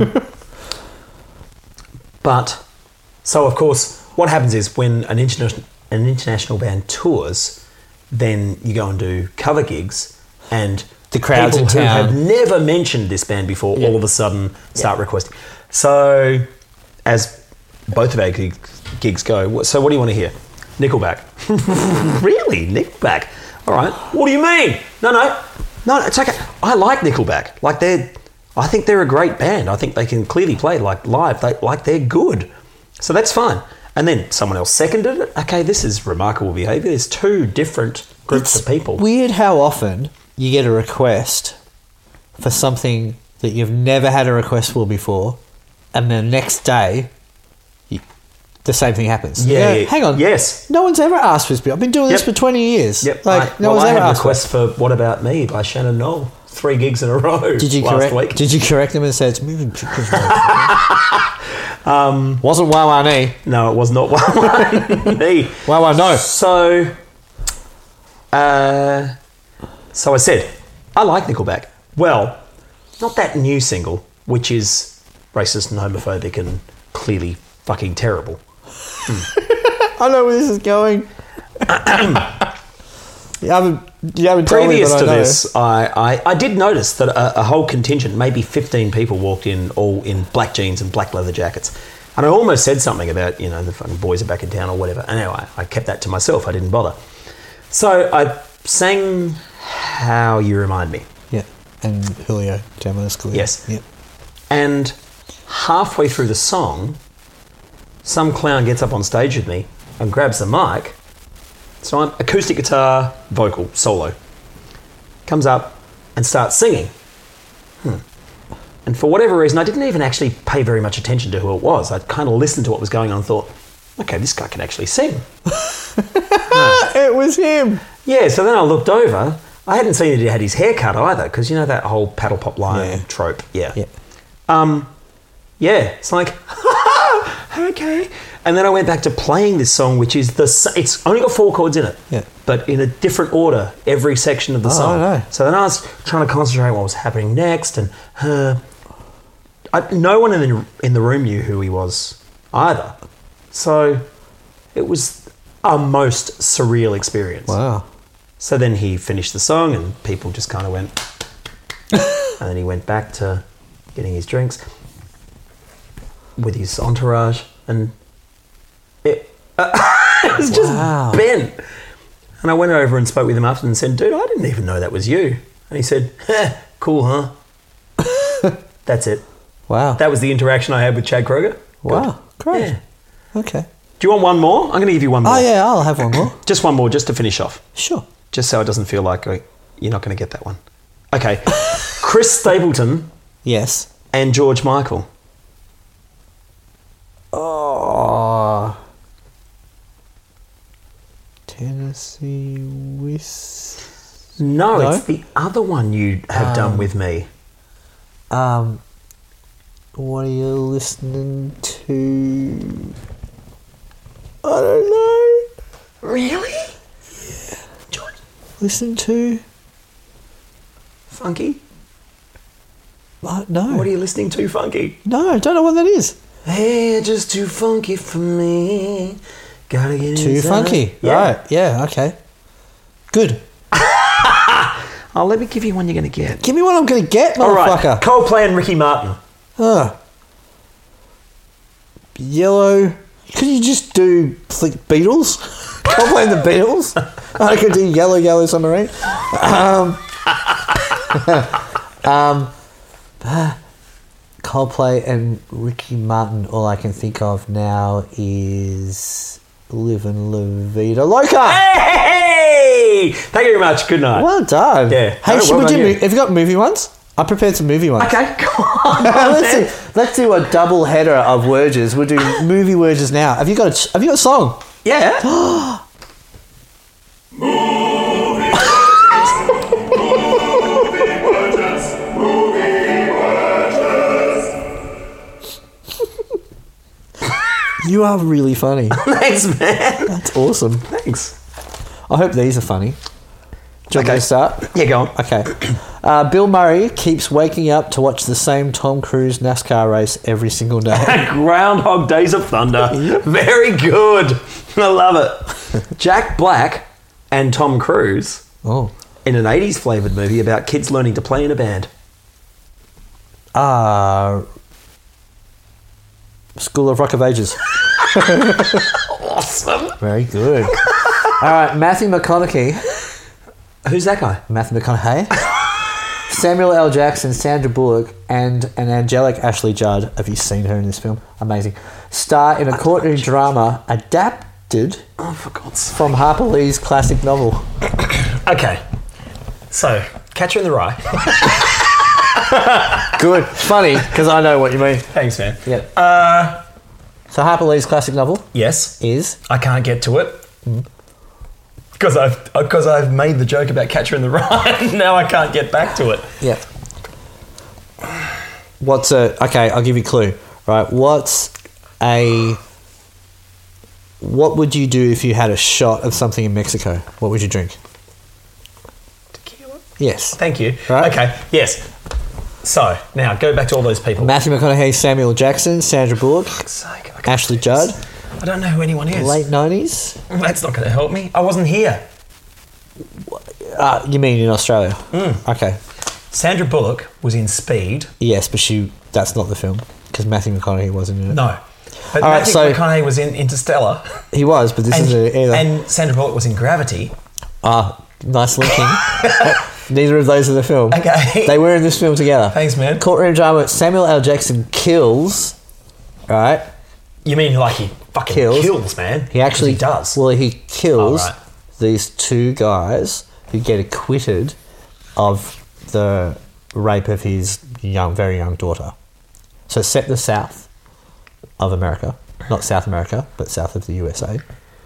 But, so of course, what happens is when an international band tours, then you go and do cover gigs, and The crowds people in who town. have never mentioned this band before Yeah. all of a sudden start requesting. So, as both of our gigs go, so what do you want to hear? Nickelback. Really? Nickelback? All right. What do you mean? No, it's okay. I like Nickelback. Like I think they're a great band. I think they can clearly play like live. They're good. So that's fine. And then someone else seconded it. Okay, this is remarkable behaviour. There's two different groups of people. Weird how often you get a request for something that you've never had a request for before, and the next day, the same thing happens. Yeah, You go, hang on. Yes. No one's ever asked for this. I've been doing this for 20 years. Yep. No one's I ever had a asked for it. request for What About Me by Shannon Knoll. 3 gigs in a row Did you last correct? week. Did you correct them and say it's moving pictures? Wasn't Wawane. No, it was not me. Wawa, no. So I said, I like Nickelback. Well, not that new single, which is racist and homophobic and clearly fucking terrible. I know where this is going. You haven't told me, Previous but to I know. this, I did notice that a whole contingent, maybe 15 people, walked in all in black jeans and black leather jackets. And I almost said something about, the fucking boys are back in town or whatever. Anyway, I kept that to myself. I didn't bother. So I sang How You Remind Me. Yeah, and Julio Jamonescu. Yes. Yep. And halfway through the song, some clown gets up on stage with me and grabs the mic. So I'm acoustic guitar, vocal, solo. Comes up and starts singing. And for whatever reason, I didn't even actually pay very much attention to who it was. I kind of listened to what was going on and thought, okay, this guy can actually sing. It was him. Yeah, so then I looked over. I hadn't seen that he had his hair cut either, because you know that whole paddle pop lion trope. Yeah. Yeah, it's like, okay. And then I went back to playing this song, which is it's only got 4 chords in it, but in a different order every section of the song. I know. So then I was trying to concentrate on what was happening next, and no one in the room knew who he was either. So it was a most surreal experience. Wow. So then he finished the song, and people just kind of went, and then he went back to getting his drinks with his entourage, and it was just bent. And I went over and spoke with him after and said, dude, I didn't even know that was you. And he said, cool, huh? That's it. Wow. That was the interaction I had with Chad Kroger. Wow. Great. Yeah. Okay. Do you want one more? I'm going to give you one more. Oh, yeah, I'll have one more. Just one more, just to finish off. Sure. Just so it doesn't feel like you're not going to get that one. Okay. Chris Stapleton Yes. and George Michael. Oh. Tennessee Whiskey. No, No? it's the other one you have done with me. What are you listening to? I don't know. Really? George. Listen to? Funky? No. What are you listening to, Funky? No, I don't know what that is. Hey, you're just too funky for me. Gotta get Too inside. funky. Yeah. Right. Yeah, okay. Good. Oh, let me give you one you're going to get. Give me what I'm going to get, All right. motherfucker. Coldplay and Ricky Martin. Yellow. Could you just do Beatles? Coldplay and the Beatles? I could do Yellow Submarine. Coldplay and Ricky Martin. All I can think of now is Livin' La Vida Loca. Hey! Thank you very much. Good night. Well done. Yeah. Hey, No, should well we done do? you. Have you got movie ones? I prepared some movie ones. Okay, come on. let's do a double header of Wurges. We'll do movie Wurges now. Have you got a song? Yeah. You are really funny. Thanks, man. That's awesome. Thanks. I hope these are funny. Do you want me to start? Yeah, go on. Okay. Bill Murray keeps waking up to watch the same Tom Cruise NASCAR race every single day. Groundhog Days of Thunder. Very good. I love it. Jack Black and Tom Cruise Oh. in an 80s flavoured movie about kids learning to play in a band. School of Rock of Ages. Awesome. Very good. All right, Matthew McConaughey. Who's that guy? Matthew McConaughey Samuel L. Jackson, Sandra Bullock, and an angelic Ashley Judd. Have you seen her in this film? Amazing. Star in a courtroom drama adapted for God's sake. from Harper Lee's classic novel. Okay. So, Catcher in the Rye. Good. Funny, because I know what you mean. Thanks, man. Yeah. So Harper Lee's classic novel Yes. is... I can't get to it. Because I've made the joke about Catcher in the Rye. Now I can't get back to it. Yeah. What's a... Okay, I'll give you a clue. Right, what would you do if you had a shot of something in Mexico? What would you drink? Tequila. Yes. Thank you. Right. Okay, yes. So, now go back to all those people. Matthew McConaughey, Samuel Jackson, Sandra Bullock, For God's sake, I can't Ashley do this. Judd, I don't know who anyone is. late 90s. That's not going to help me. I wasn't here. You mean in Australia? Okay. Sandra Bullock was in Speed. Yes, but that's not the film because Matthew McConaughey wasn't in it. No. But All right, Matthew so- McConaughey was in Interstellar. He was, but this isn't either. And Sandra Bullock was in Gravity. Nice linking. Neither of those are the film. Okay. They were in this film together. Thanks, man. Courtroom drama. Samuel L. Jackson kills. Right? You mean like he fucking kills, man? He actually does. Well, he kills Oh, right. these two guys who get acquitted of the rape of his very young daughter. So set in the south of America, not South America, but south of the USA.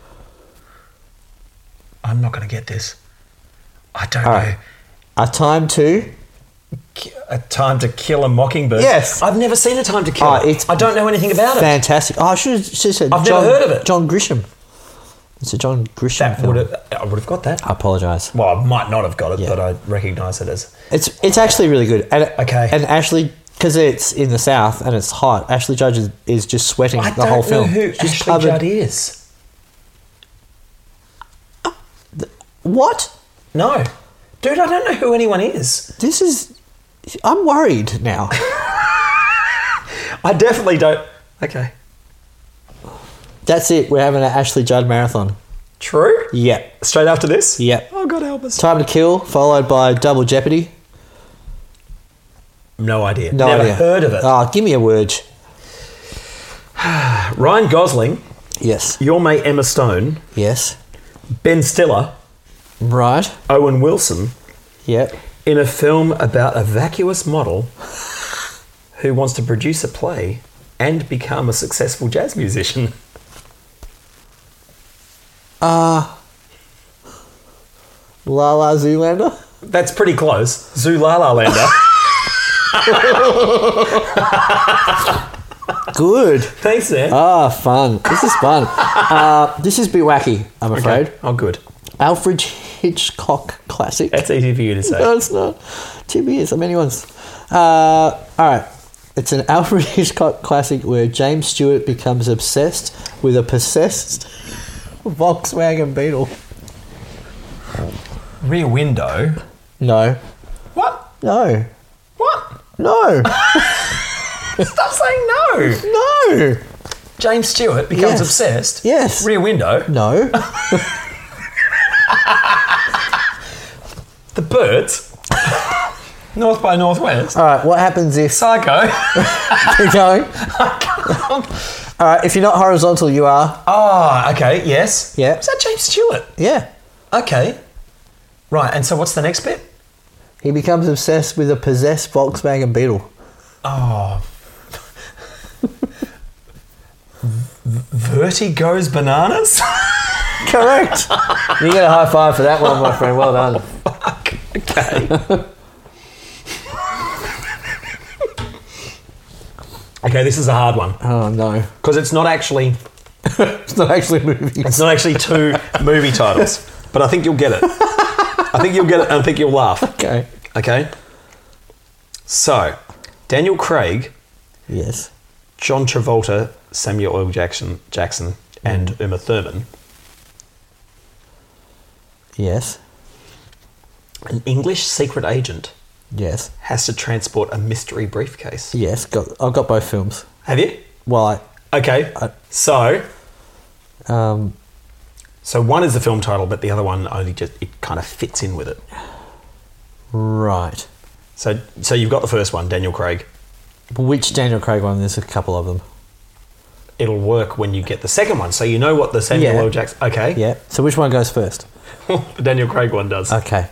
I'm not going to get this. I don't All know. right. A Time to... A Time to Kill a Mockingbird. Yes. I've never seen A Time to Kill. It's I don't know anything about it. fantastic. Oh, I should have said I've never heard of it. John Grisham. It's a John Grisham film. I would have got that. I apologise. Well, I might not have got it, Yeah. but I recognise it as. It's actually really good. And, Okay. And Ashley, because it's in the south and it's hot, Ashley Judd is just sweating I the don't whole know film. who She's Ashley covered- Judd is. What? No. Dude, I don't know who anyone is. This is... I'm worried now. I definitely don't. Okay. That's it. We're having an Ashley Judd marathon. True? Yeah. Straight after this? Yeah. Oh, God help us. Time to Kill, followed by Double Jeopardy. No idea. No Never idea. heard of it. Oh, give me a word. Ryan Gosling, Yes. your mate Emma Stone, Yes. Ben Stiller, Right. Owen Wilson, Yep. in a film about a vacuous model who wants to produce a play and become a successful jazz musician. La La Zoolander? That's pretty close. Zoolala Lander. Good. Thanks, man. Fun. This is fun. This is a bit wacky, I'm afraid. Okay. Oh, good. Alfred Hitchcock classic. That's easy for you to say. No, it's not. 2 beers, so many ones. All right. It's an Alfred Hitchcock classic where James Stewart becomes obsessed with a possessed Volkswagen Beetle. Rear Window. No. What? No. What? No. Stop saying no. No. James Stewart becomes Yes. obsessed. Yes. Rear Window. No. The Birds. North by Northwest. All right. What happens if... Psycho. Keep going. All right. If you're not horizontal, you are... Oh, okay. Yes. Yeah. Was that James Stewart? Yeah. Okay. Right. And so what's the next bit? He becomes obsessed with a possessed Volkswagen Beetle. Oh. Vertigo's Bananas? Correct. You get a high five for that one, my friend. Well done. Okay. Okay, this is a hard one. Oh, no. Because it's not actually... It's not actually a movie. It's not actually two movie titles. But I think you'll get it. I think you'll get it and I think you'll laugh. Okay. Okay? So, Daniel Craig, Yes. John Travolta, Samuel L. Jackson, and Uma Thurman. Yes. An English secret agent Yes. has to transport a mystery briefcase. Yes. I've got both films. Have you? Well, Okay. So um, one is the film title, but the other one only just it kind of fits in with it. right. So you've got the first one, Daniel Craig. Which Daniel Craig one? There's a couple of them. It'll work when you get the second one, so you know what the Samuel L. Jackson... Okay. Yeah. So which one goes first? The Daniel Craig one does. Okay.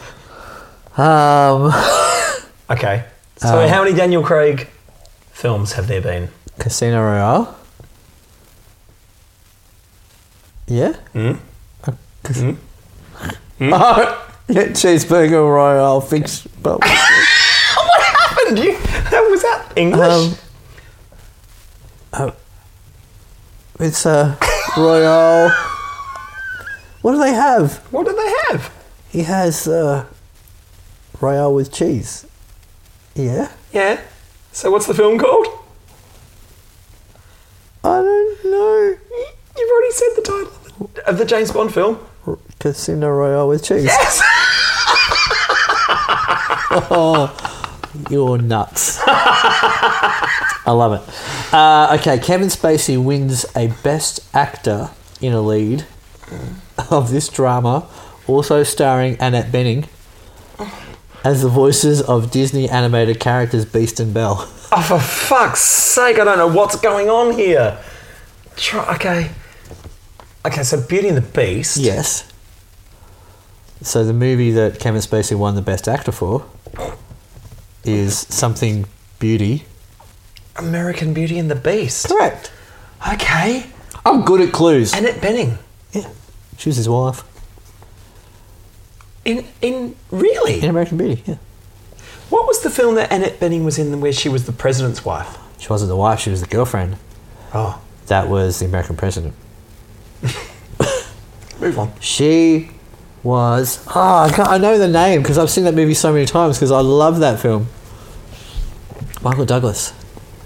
Okay. So how many Daniel Craig films have there been? Casino Royale. Yeah? Oh, yeah, Cheeseburger Royale fix. But What happened? Was that English? it's a Royale. What do they have? What did they have? He has Royale with cheese. Yeah? Yeah. So what's the film called? I don't know. You've already said the title of the James Bond film. Casino Royale with cheese. Yes. Oh, you're nuts. I love it. Okay, Kevin Spacey wins a Best Actor in a Lead of this drama, also starring Annette Bening as the voices of Disney animated characters Beast and Belle. Oh, for fuck's sake! I don't know what's going on here. Okay, so Beauty and the Beast. Yes. So the movie that Kevin Spacey won the Best Actor for is Something Beauty. American Beauty and the Beast. Correct. Okay. I'm good at clues. Annette Bening. Yeah. She was his wife. In really? In American Beauty, yeah. What was the film that Annette Bening was in where she was the president's wife? She wasn't the wife, she was the girlfriend. Oh. That was the American president. Move on. She was... I know the name because I've seen that movie so many times because I love that film. Michael Douglas.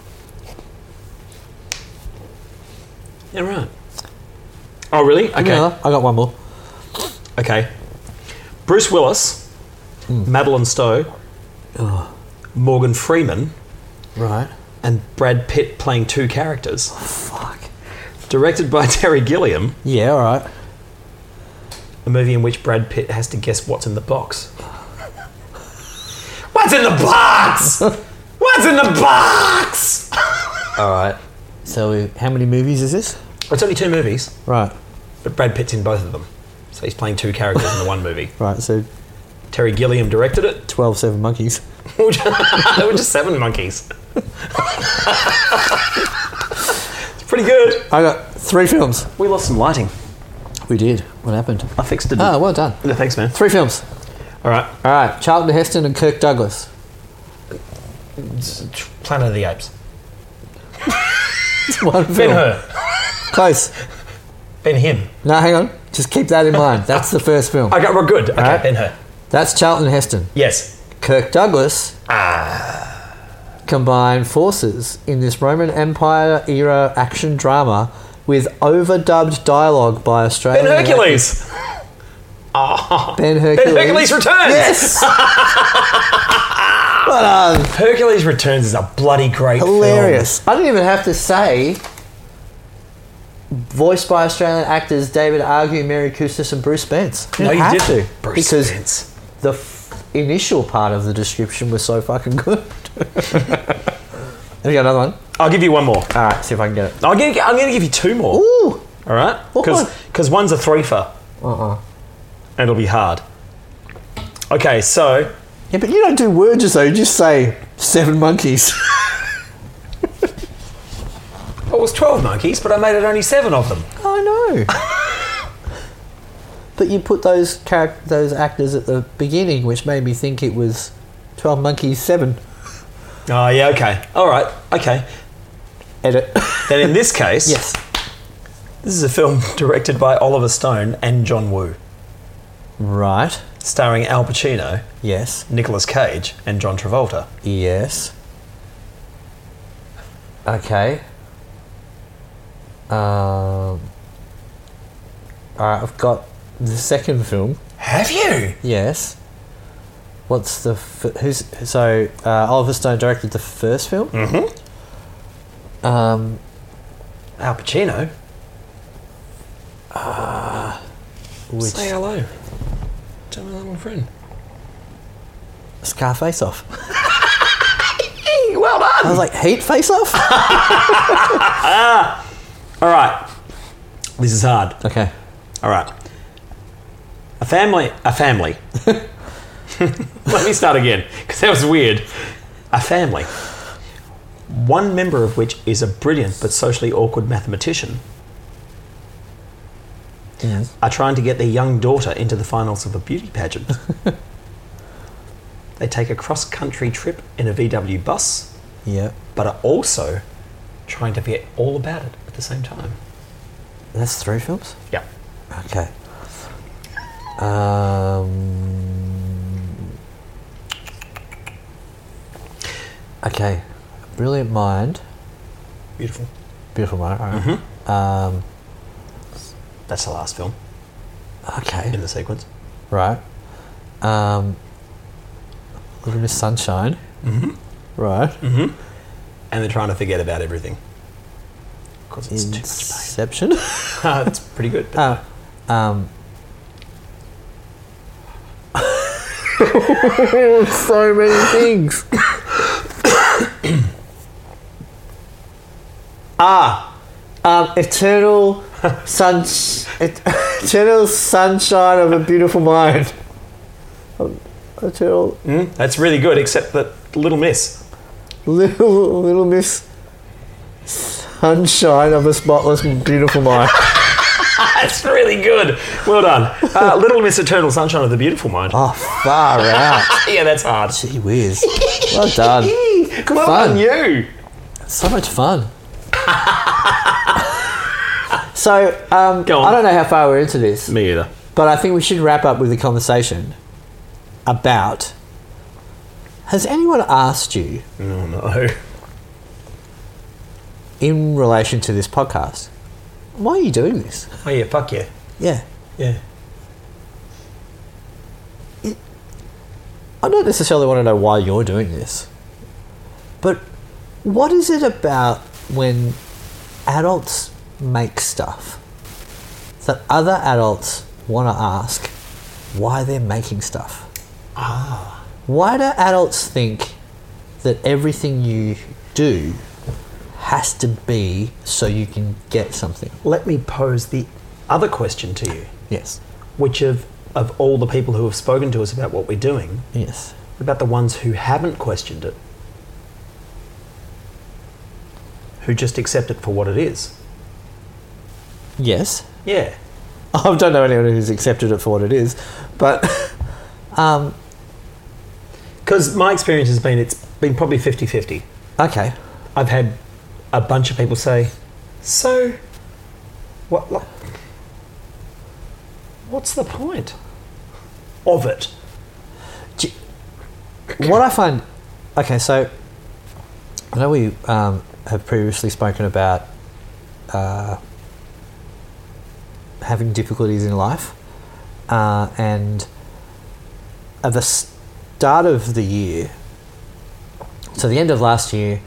Yeah, right. Oh, really? Okay. Yeah, I got one more. Okay. Bruce Willis, Madeline Stowe, Morgan Freeman, Right. and Brad Pitt playing two characters. Fuck. Directed by Terry Gilliam, Yeah, all right. a movie in which Brad Pitt has to guess what's in the box. What's in the box? What's in the box? All right. So how many movies is this? It's only two movies, Right. but Brad Pitt's in both of them. So he's playing two characters in the one movie. Right, so Terry Gilliam directed it. 12 Seven Monkeys. There were just 7 monkeys. It's pretty good. I got 3 films. We lost some lighting. We did. What happened? I fixed it. Ah, well done. Yeah, thanks, man. 3 films. All right. All right. Charlton Heston and Kirk Douglas. Planet of the Apes. One film. Ben-Hur. Close. Ben-Him. No, hang on. Just keep that in mind. That's the first film. Okay, we're good. Okay, Alright. Ben-Hur. That's Charlton Heston. Yes. Kirk Douglas combined forces in this Roman Empire era action drama with overdubbed dialogue by Australian Ben Hercules. Oh. Ben Hercules. Ben Hercules Returns. Yes. Well done. Hercules Returns is a bloody great Hilarious. I didn't even have to say voiced by Australian actors David Argue, Mary Custis and Bruce Spence. No, you have didn't. to, Bruce because Spence. the initial part of the description was so fucking good. Have you got another one? I'll give you one more. All right, see if I can get it. I'm going to give you 2 more. Ooh. All right? Because one's a threefer. And it'll be hard. Okay, so... Yeah, but you don't do words though. You just say 7 monkeys. Well, it was 12 monkeys, but I made it only 7 of them. I know. But you put those actors at the beginning, which made me think it was 12 monkeys 7. Oh, yeah, okay. All right, okay. Edit. Then in this case... Yes. This is a film directed by Oliver Stone and John Woo, Right. starring Al Pacino, Yes. Nicolas Cage, and John Travolta. Yes. Okay. Alright, I've got the second film. Have you? Yes. What's the Oliver Stone directed the first film? Mm-hmm. Al Pacino? Which Say hello. Tell me hello, my friend. Scar Face Off. Well done. I was like, Heat Face Off? All right. This is hard. Okay. All right. A family. Let me start again, because that was weird. A family, one member of which is a brilliant but socially awkward mathematician, are trying to get their young daughter into the finals of a beauty pageant. They take a cross-country trip in a VW bus, Yeah. but are also trying to forget all about it at the same time. That's 3 films? Yeah. Okay. Okay. Brilliant Mind. Beautiful. Beautiful Mind. All right. That's the last film Okay. in the sequence. Right. Little Miss Sunshine. Right. And they're trying to forget about everything. Because it's too much Inception. pain. It's pretty good. but- So many things. Eternal Sunshine of a Beautiful Mind. Eternal That's really good, except that Little Miss. Little Miss Sunshine of a Spotless Beautiful Mind. That's really good. Well done. Little Miss Eternal Sunshine of the Beautiful Mind. Oh, far out. Yeah, that's hard. Gee whiz. Well done. Good well fun. done, you. So much fun. So, Go on. I don't know how far we're into this, Me either. but I think we should wrap up with a conversation about... Has anyone asked you, Oh, no. in relation to this podcast, why are you doing this? Oh, yeah, fuck yeah. Yeah. Yeah. I don't necessarily want to know why you're doing this, but what is it about when adults make stuff that other adults want to ask why they're making stuff? Why do adults think that everything you do has to be so you can get something? Let me pose the other question to you. Yes. Which of all the people who have spoken to us about what we're doing, Yes. what about the ones who haven't questioned it? Who just accept it for what it is? Yes. Yeah. I don't know anyone who's accepted it for what it is, but Because my experience has been, it's been probably 50-50. okay. I've had a bunch of people say, so, what's the point of it? What I find, okay, so I know we have previously spoken about having difficulties in life, and at the start of the year, so the end of last year,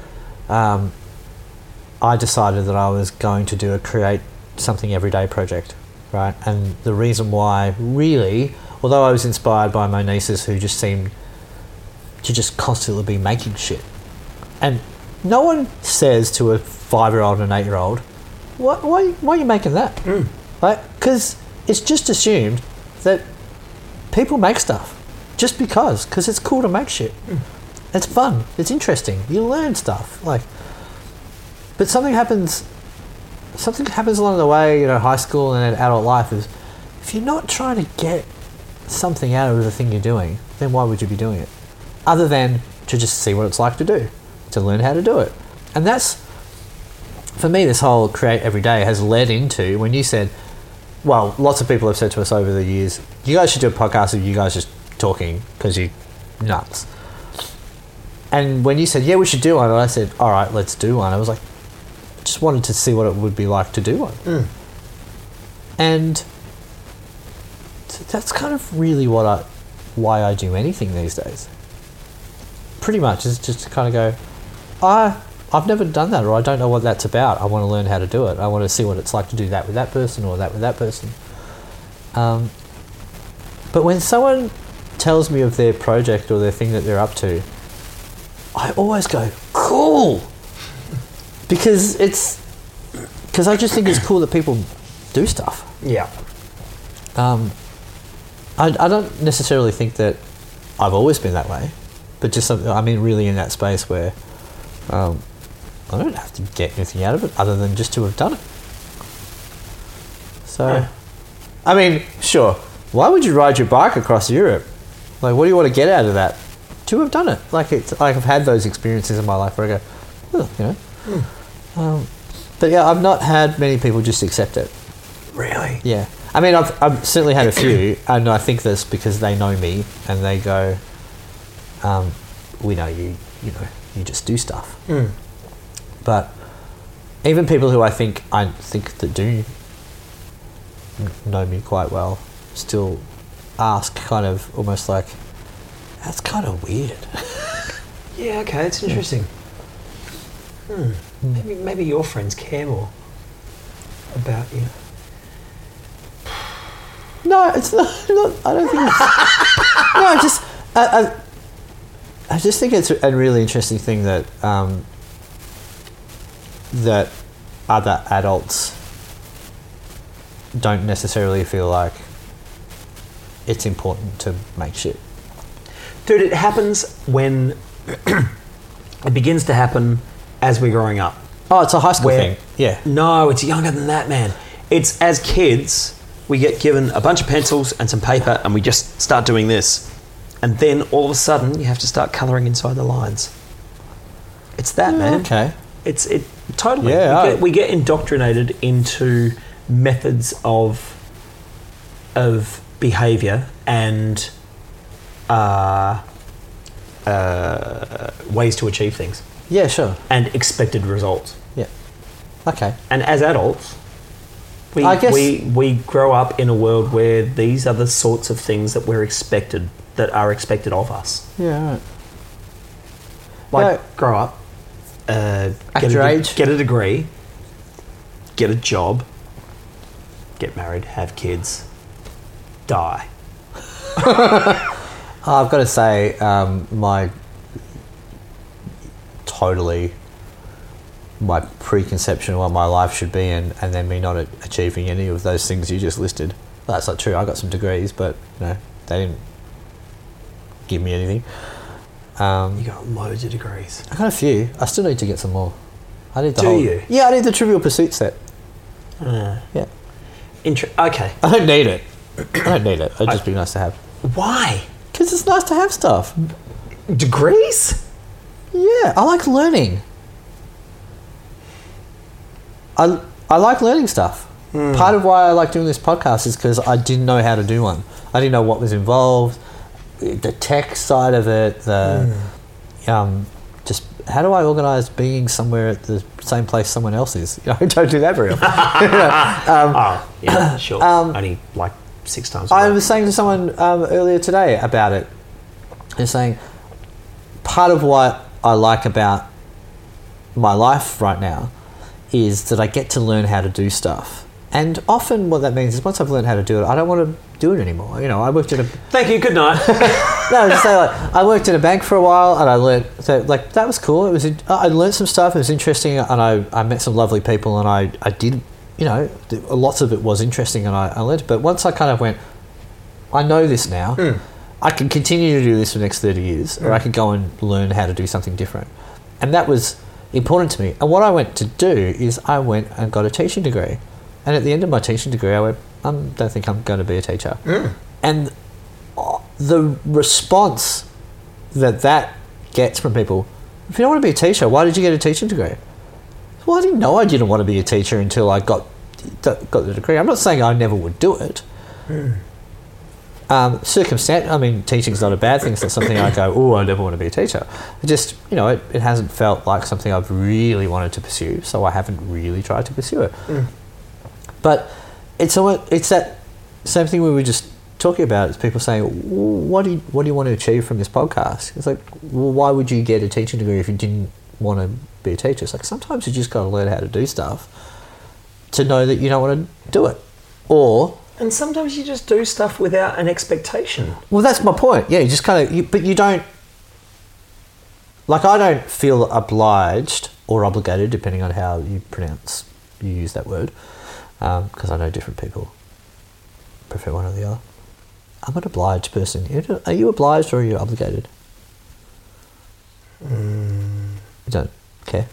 I decided that I was going to do a create something everyday project, right? And the reason why, really, although I was inspired by my nieces who just seemed to just constantly be making shit. And no one says to a 5-year-old and an 8-year-old, why are you making that? Like, because it's just assumed that people make stuff just because it's cool to make shit. It's fun. It's interesting. You learn stuff. Like, but something happens along the way, high school and then adult life is, if you're not trying to get something out of the thing you're doing, then why would you be doing it? Other than to just see what it's like to do, to learn how to do it. And that's, for me, this whole create every day has led into when you said, well, lots of people have said to us over the years, you guys should do a podcast of you guys just talking because you're nuts. And when you said, yeah, we should do one, and I said, all right, let's do one. I was like, I just wanted to see what it would be like to do one. And that's kind of really why I do anything these days. Pretty much is just to kind of go, I've never done that, or I don't know what that's about. I want to learn how to do it. I want to see what it's like to do that with that person or that with that person. But when someone tells me of their project or their thing that they're up to, I always go, cool, because I just think it's cool that people do stuff. Yeah. I don't necessarily think that I've always been that way, but just really in that space where I don't have to get anything out of it other than just to have done it. So, Yeah. I mean, sure. Why would you ride your bike across Europe? Like, what do you want to get out of that? To have done it. Like I've had those experiences in my life where I go, oh, you know. But yeah, I've not had many people just accept it. Really? Yeah. I mean, I've certainly had a few, and I think that's because they know me and they go, we know you know, you just do stuff. But even people who I think that do know me quite well still ask kind of almost like, that's kind of weird. Yeah, okay, it's interesting. Maybe your friends care more about you. No, it's not. I don't think. I just think it's a really interesting thing that that other adults don't necessarily feel like it's important to make shit. Dude, it happens when it begins to happen as we're growing up. Oh, it's a high school thing. Yeah. No, it's younger than that, man. It's as kids, we get given a bunch of pencils and some paper and we just start doing this. And then all of a sudden, you have to start colouring inside the lines. It's that, man. Okay. It totally. Yeah, We get indoctrinated into methods of behaviour and ways to achieve things. Yeah, sure. And expected results. Yeah. Okay. And as adults, I guess- we grow up in a world where these are the sorts of things that are expected of us. Yeah, right. Like, grow up, At your age. get a degree, get a job, get married, have kids, die. I've got to say, my preconception of what my life should be and then me not achieving any of those things you just listed. That's not true. I got some degrees, but they didn't give me anything. You got loads of degrees. I got a few. I still need to get some more. I need the Do whole, you? Yeah, I need the Trivial Pursuit set. Yeah. Okay. I don't need it. It'd just be nice to have. Why? Because it's nice to have stuff. Degrees? Yeah, I like learning. I like learning stuff. Part of why I like doing this podcast is because I didn't know how to do one. I didn't know what was involved, the tech side of it, just how do I organise being somewhere at the same place someone else is? I don't do that very often. Yeah, sure. Only like 6 times a I week. was saying to someone earlier today about it. They're saying part of what I like about my life right now is that I get to learn how to do stuff. And often what that means is once I've learned how to do it, I don't want to do it anymore. I worked at a... Thank you, good night. No, just say I worked in a bank for a while and I learned... So, that was cool. I learned some stuff. It was interesting and I met some lovely people and I did... lots of it was interesting and I learned. But once I kind of went, I know this now. I can continue to do this for the next 30 years or I can go and learn how to do something different. And that was important to me. And what I went to do is I went and got a teaching degree. And at the end of my teaching degree, I went, I don't think I'm going to be a teacher. And the response that gets from people, if you don't want to be a teacher, why did you get a teaching degree? Well, I didn't know I didn't want to be a teacher until I got the degree. I'm not saying I never would do it. Teaching's not a bad thing. It's not something I go, oh, I never want to be a teacher. It just, it hasn't felt like something I've really wanted to pursue, so I haven't really tried to pursue it. But it's that same thing we were just talking about. It's people saying, what do you want to achieve from this podcast? It's like, well, why would you get a teaching degree if you didn't want to be a teacher? It's like sometimes you just got to learn how to do stuff to know that you don't want to do it. Or And sometimes you just do stuff without an expectation. Well, that's my point. Yeah, you just kind of... But you don't... Like, I don't feel obliged or obligated, depending on how you use that word, because I know different people prefer one or the other. I'm an obliged person. Are you obliged or are you obligated? You don't care?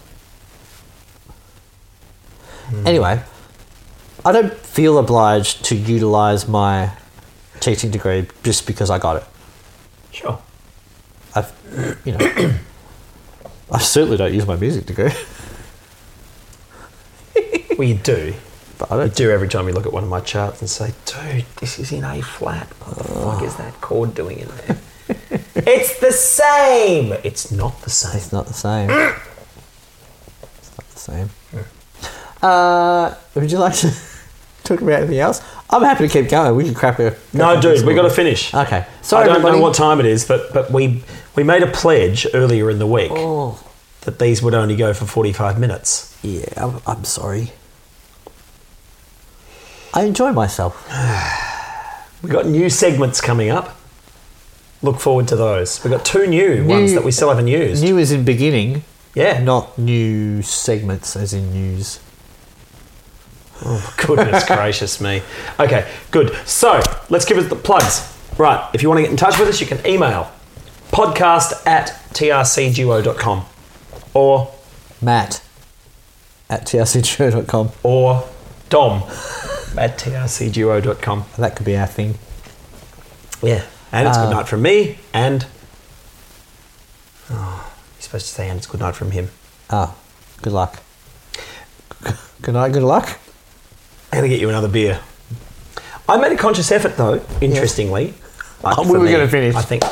Anyway, I don't feel obliged to utilise my teaching degree just because I got it. Sure. I certainly don't use my music degree. Well, you do. But I don't. You do every time you look at one of my charts and say, dude, this is in A flat. What the fuck is that chord doing in there? It's the same. It's not the same. It's not the same. It's not the same. Would you like to talk about anything else? I'm happy to keep going. We can crap a... No, dude, we got to finish. Okay. Sorry, I don't everybody. know what time it is, but we made a pledge earlier in the week that these would only go for 45 minutes. Yeah, I'm sorry. I enjoy myself. We've got new segments coming up. Look forward to those. We've got two new ones that we still haven't used. New as in beginning, Yeah. not new segments as in news. Oh, goodness gracious me. Okay, good. So, let's give it the plugs. Right, if you want to get in touch with us, you can email podcast@trcduo.com or Matt@trcduo.com. or dom@trcduo.com. That could be our thing. Yeah. And it's good night from me and... Oh, you're supposed to say and it's good night from him. Ah, good luck. Good night, good luck. I'm going to get you another beer. I made a conscious effort, though, interestingly. We were going to finish. I think.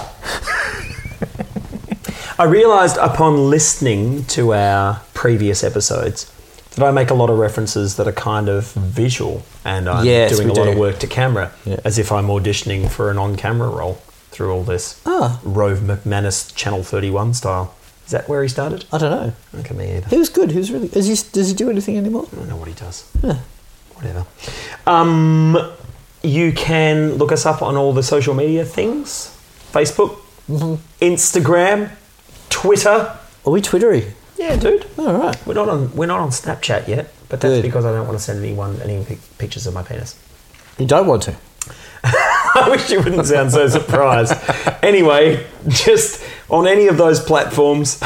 I realised upon listening to our previous episodes that I make a lot of references that are kind of visual, and I'm doing a lot of work to camera, as if I'm auditioning for an on-camera role through all this. Rove McManus Channel 31 style. Is that where he started? I don't know. Okay, me either. He was good. He was really... Does he do anything anymore? I don't know what he does. Yeah. Whatever. You can look us up on all the social media things. Facebook, Instagram, Twitter. Are we Twittery? Yeah, dude. All right. We're not on Snapchat yet, but that's Good. because I don't want to send anyone any pictures of my penis. You don't want to? I wish you wouldn't sound so surprised. Anyway, just on any of those platforms,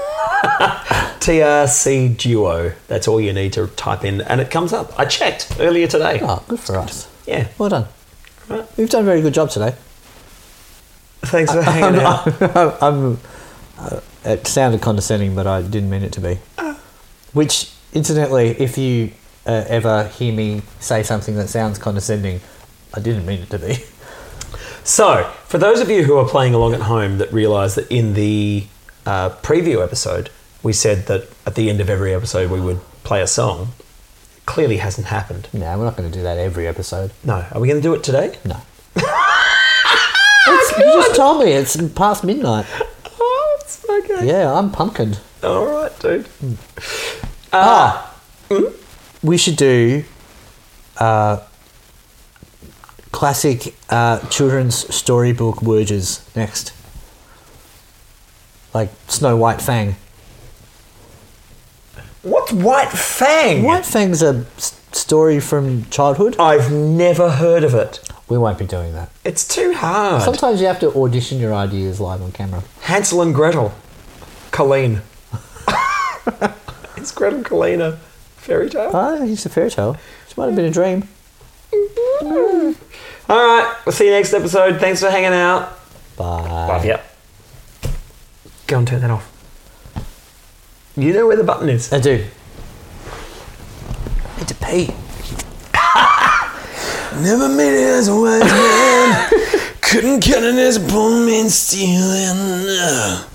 TRC Duo. That's all you need to type in, and it comes up. I checked earlier today. Oh, good for us. Yeah. Well done. Right. We've done a very good job today. Thanks for hanging out. It sounded condescending, but I didn't mean it to be. Which, incidentally, if you ever hear me say something that sounds condescending, I didn't mean it to be. So, for those of you who are playing along at home that realise that in the preview episode, we said that at the end of every episode we would play a song, clearly hasn't happened. No, we're not going to do that every episode. No. Are we going to do it today? No. You just told me it's past midnight. Oh, it's okay. Yeah, I'm pumpkined. All right, dude. We should do classic children's storybook words next. Like Snow White Fang. What's White Fang? White Fang's a story from childhood. I've never heard of it. We won't be doing that. It's too hard. Sometimes you have to audition your ideas live on camera. Hansel and Gretel. Colleen. Is Gretel Colleen a fairy tale? Oh, it's a fairy tale. It might have been a dream. All right, we'll see you next episode. Thanks for hanging out. Bye. Love ya. Go and turn that off. You know where the button is. I do. I need to pee. Never made it as a wise man. Couldn't cut it as a poor man stealing.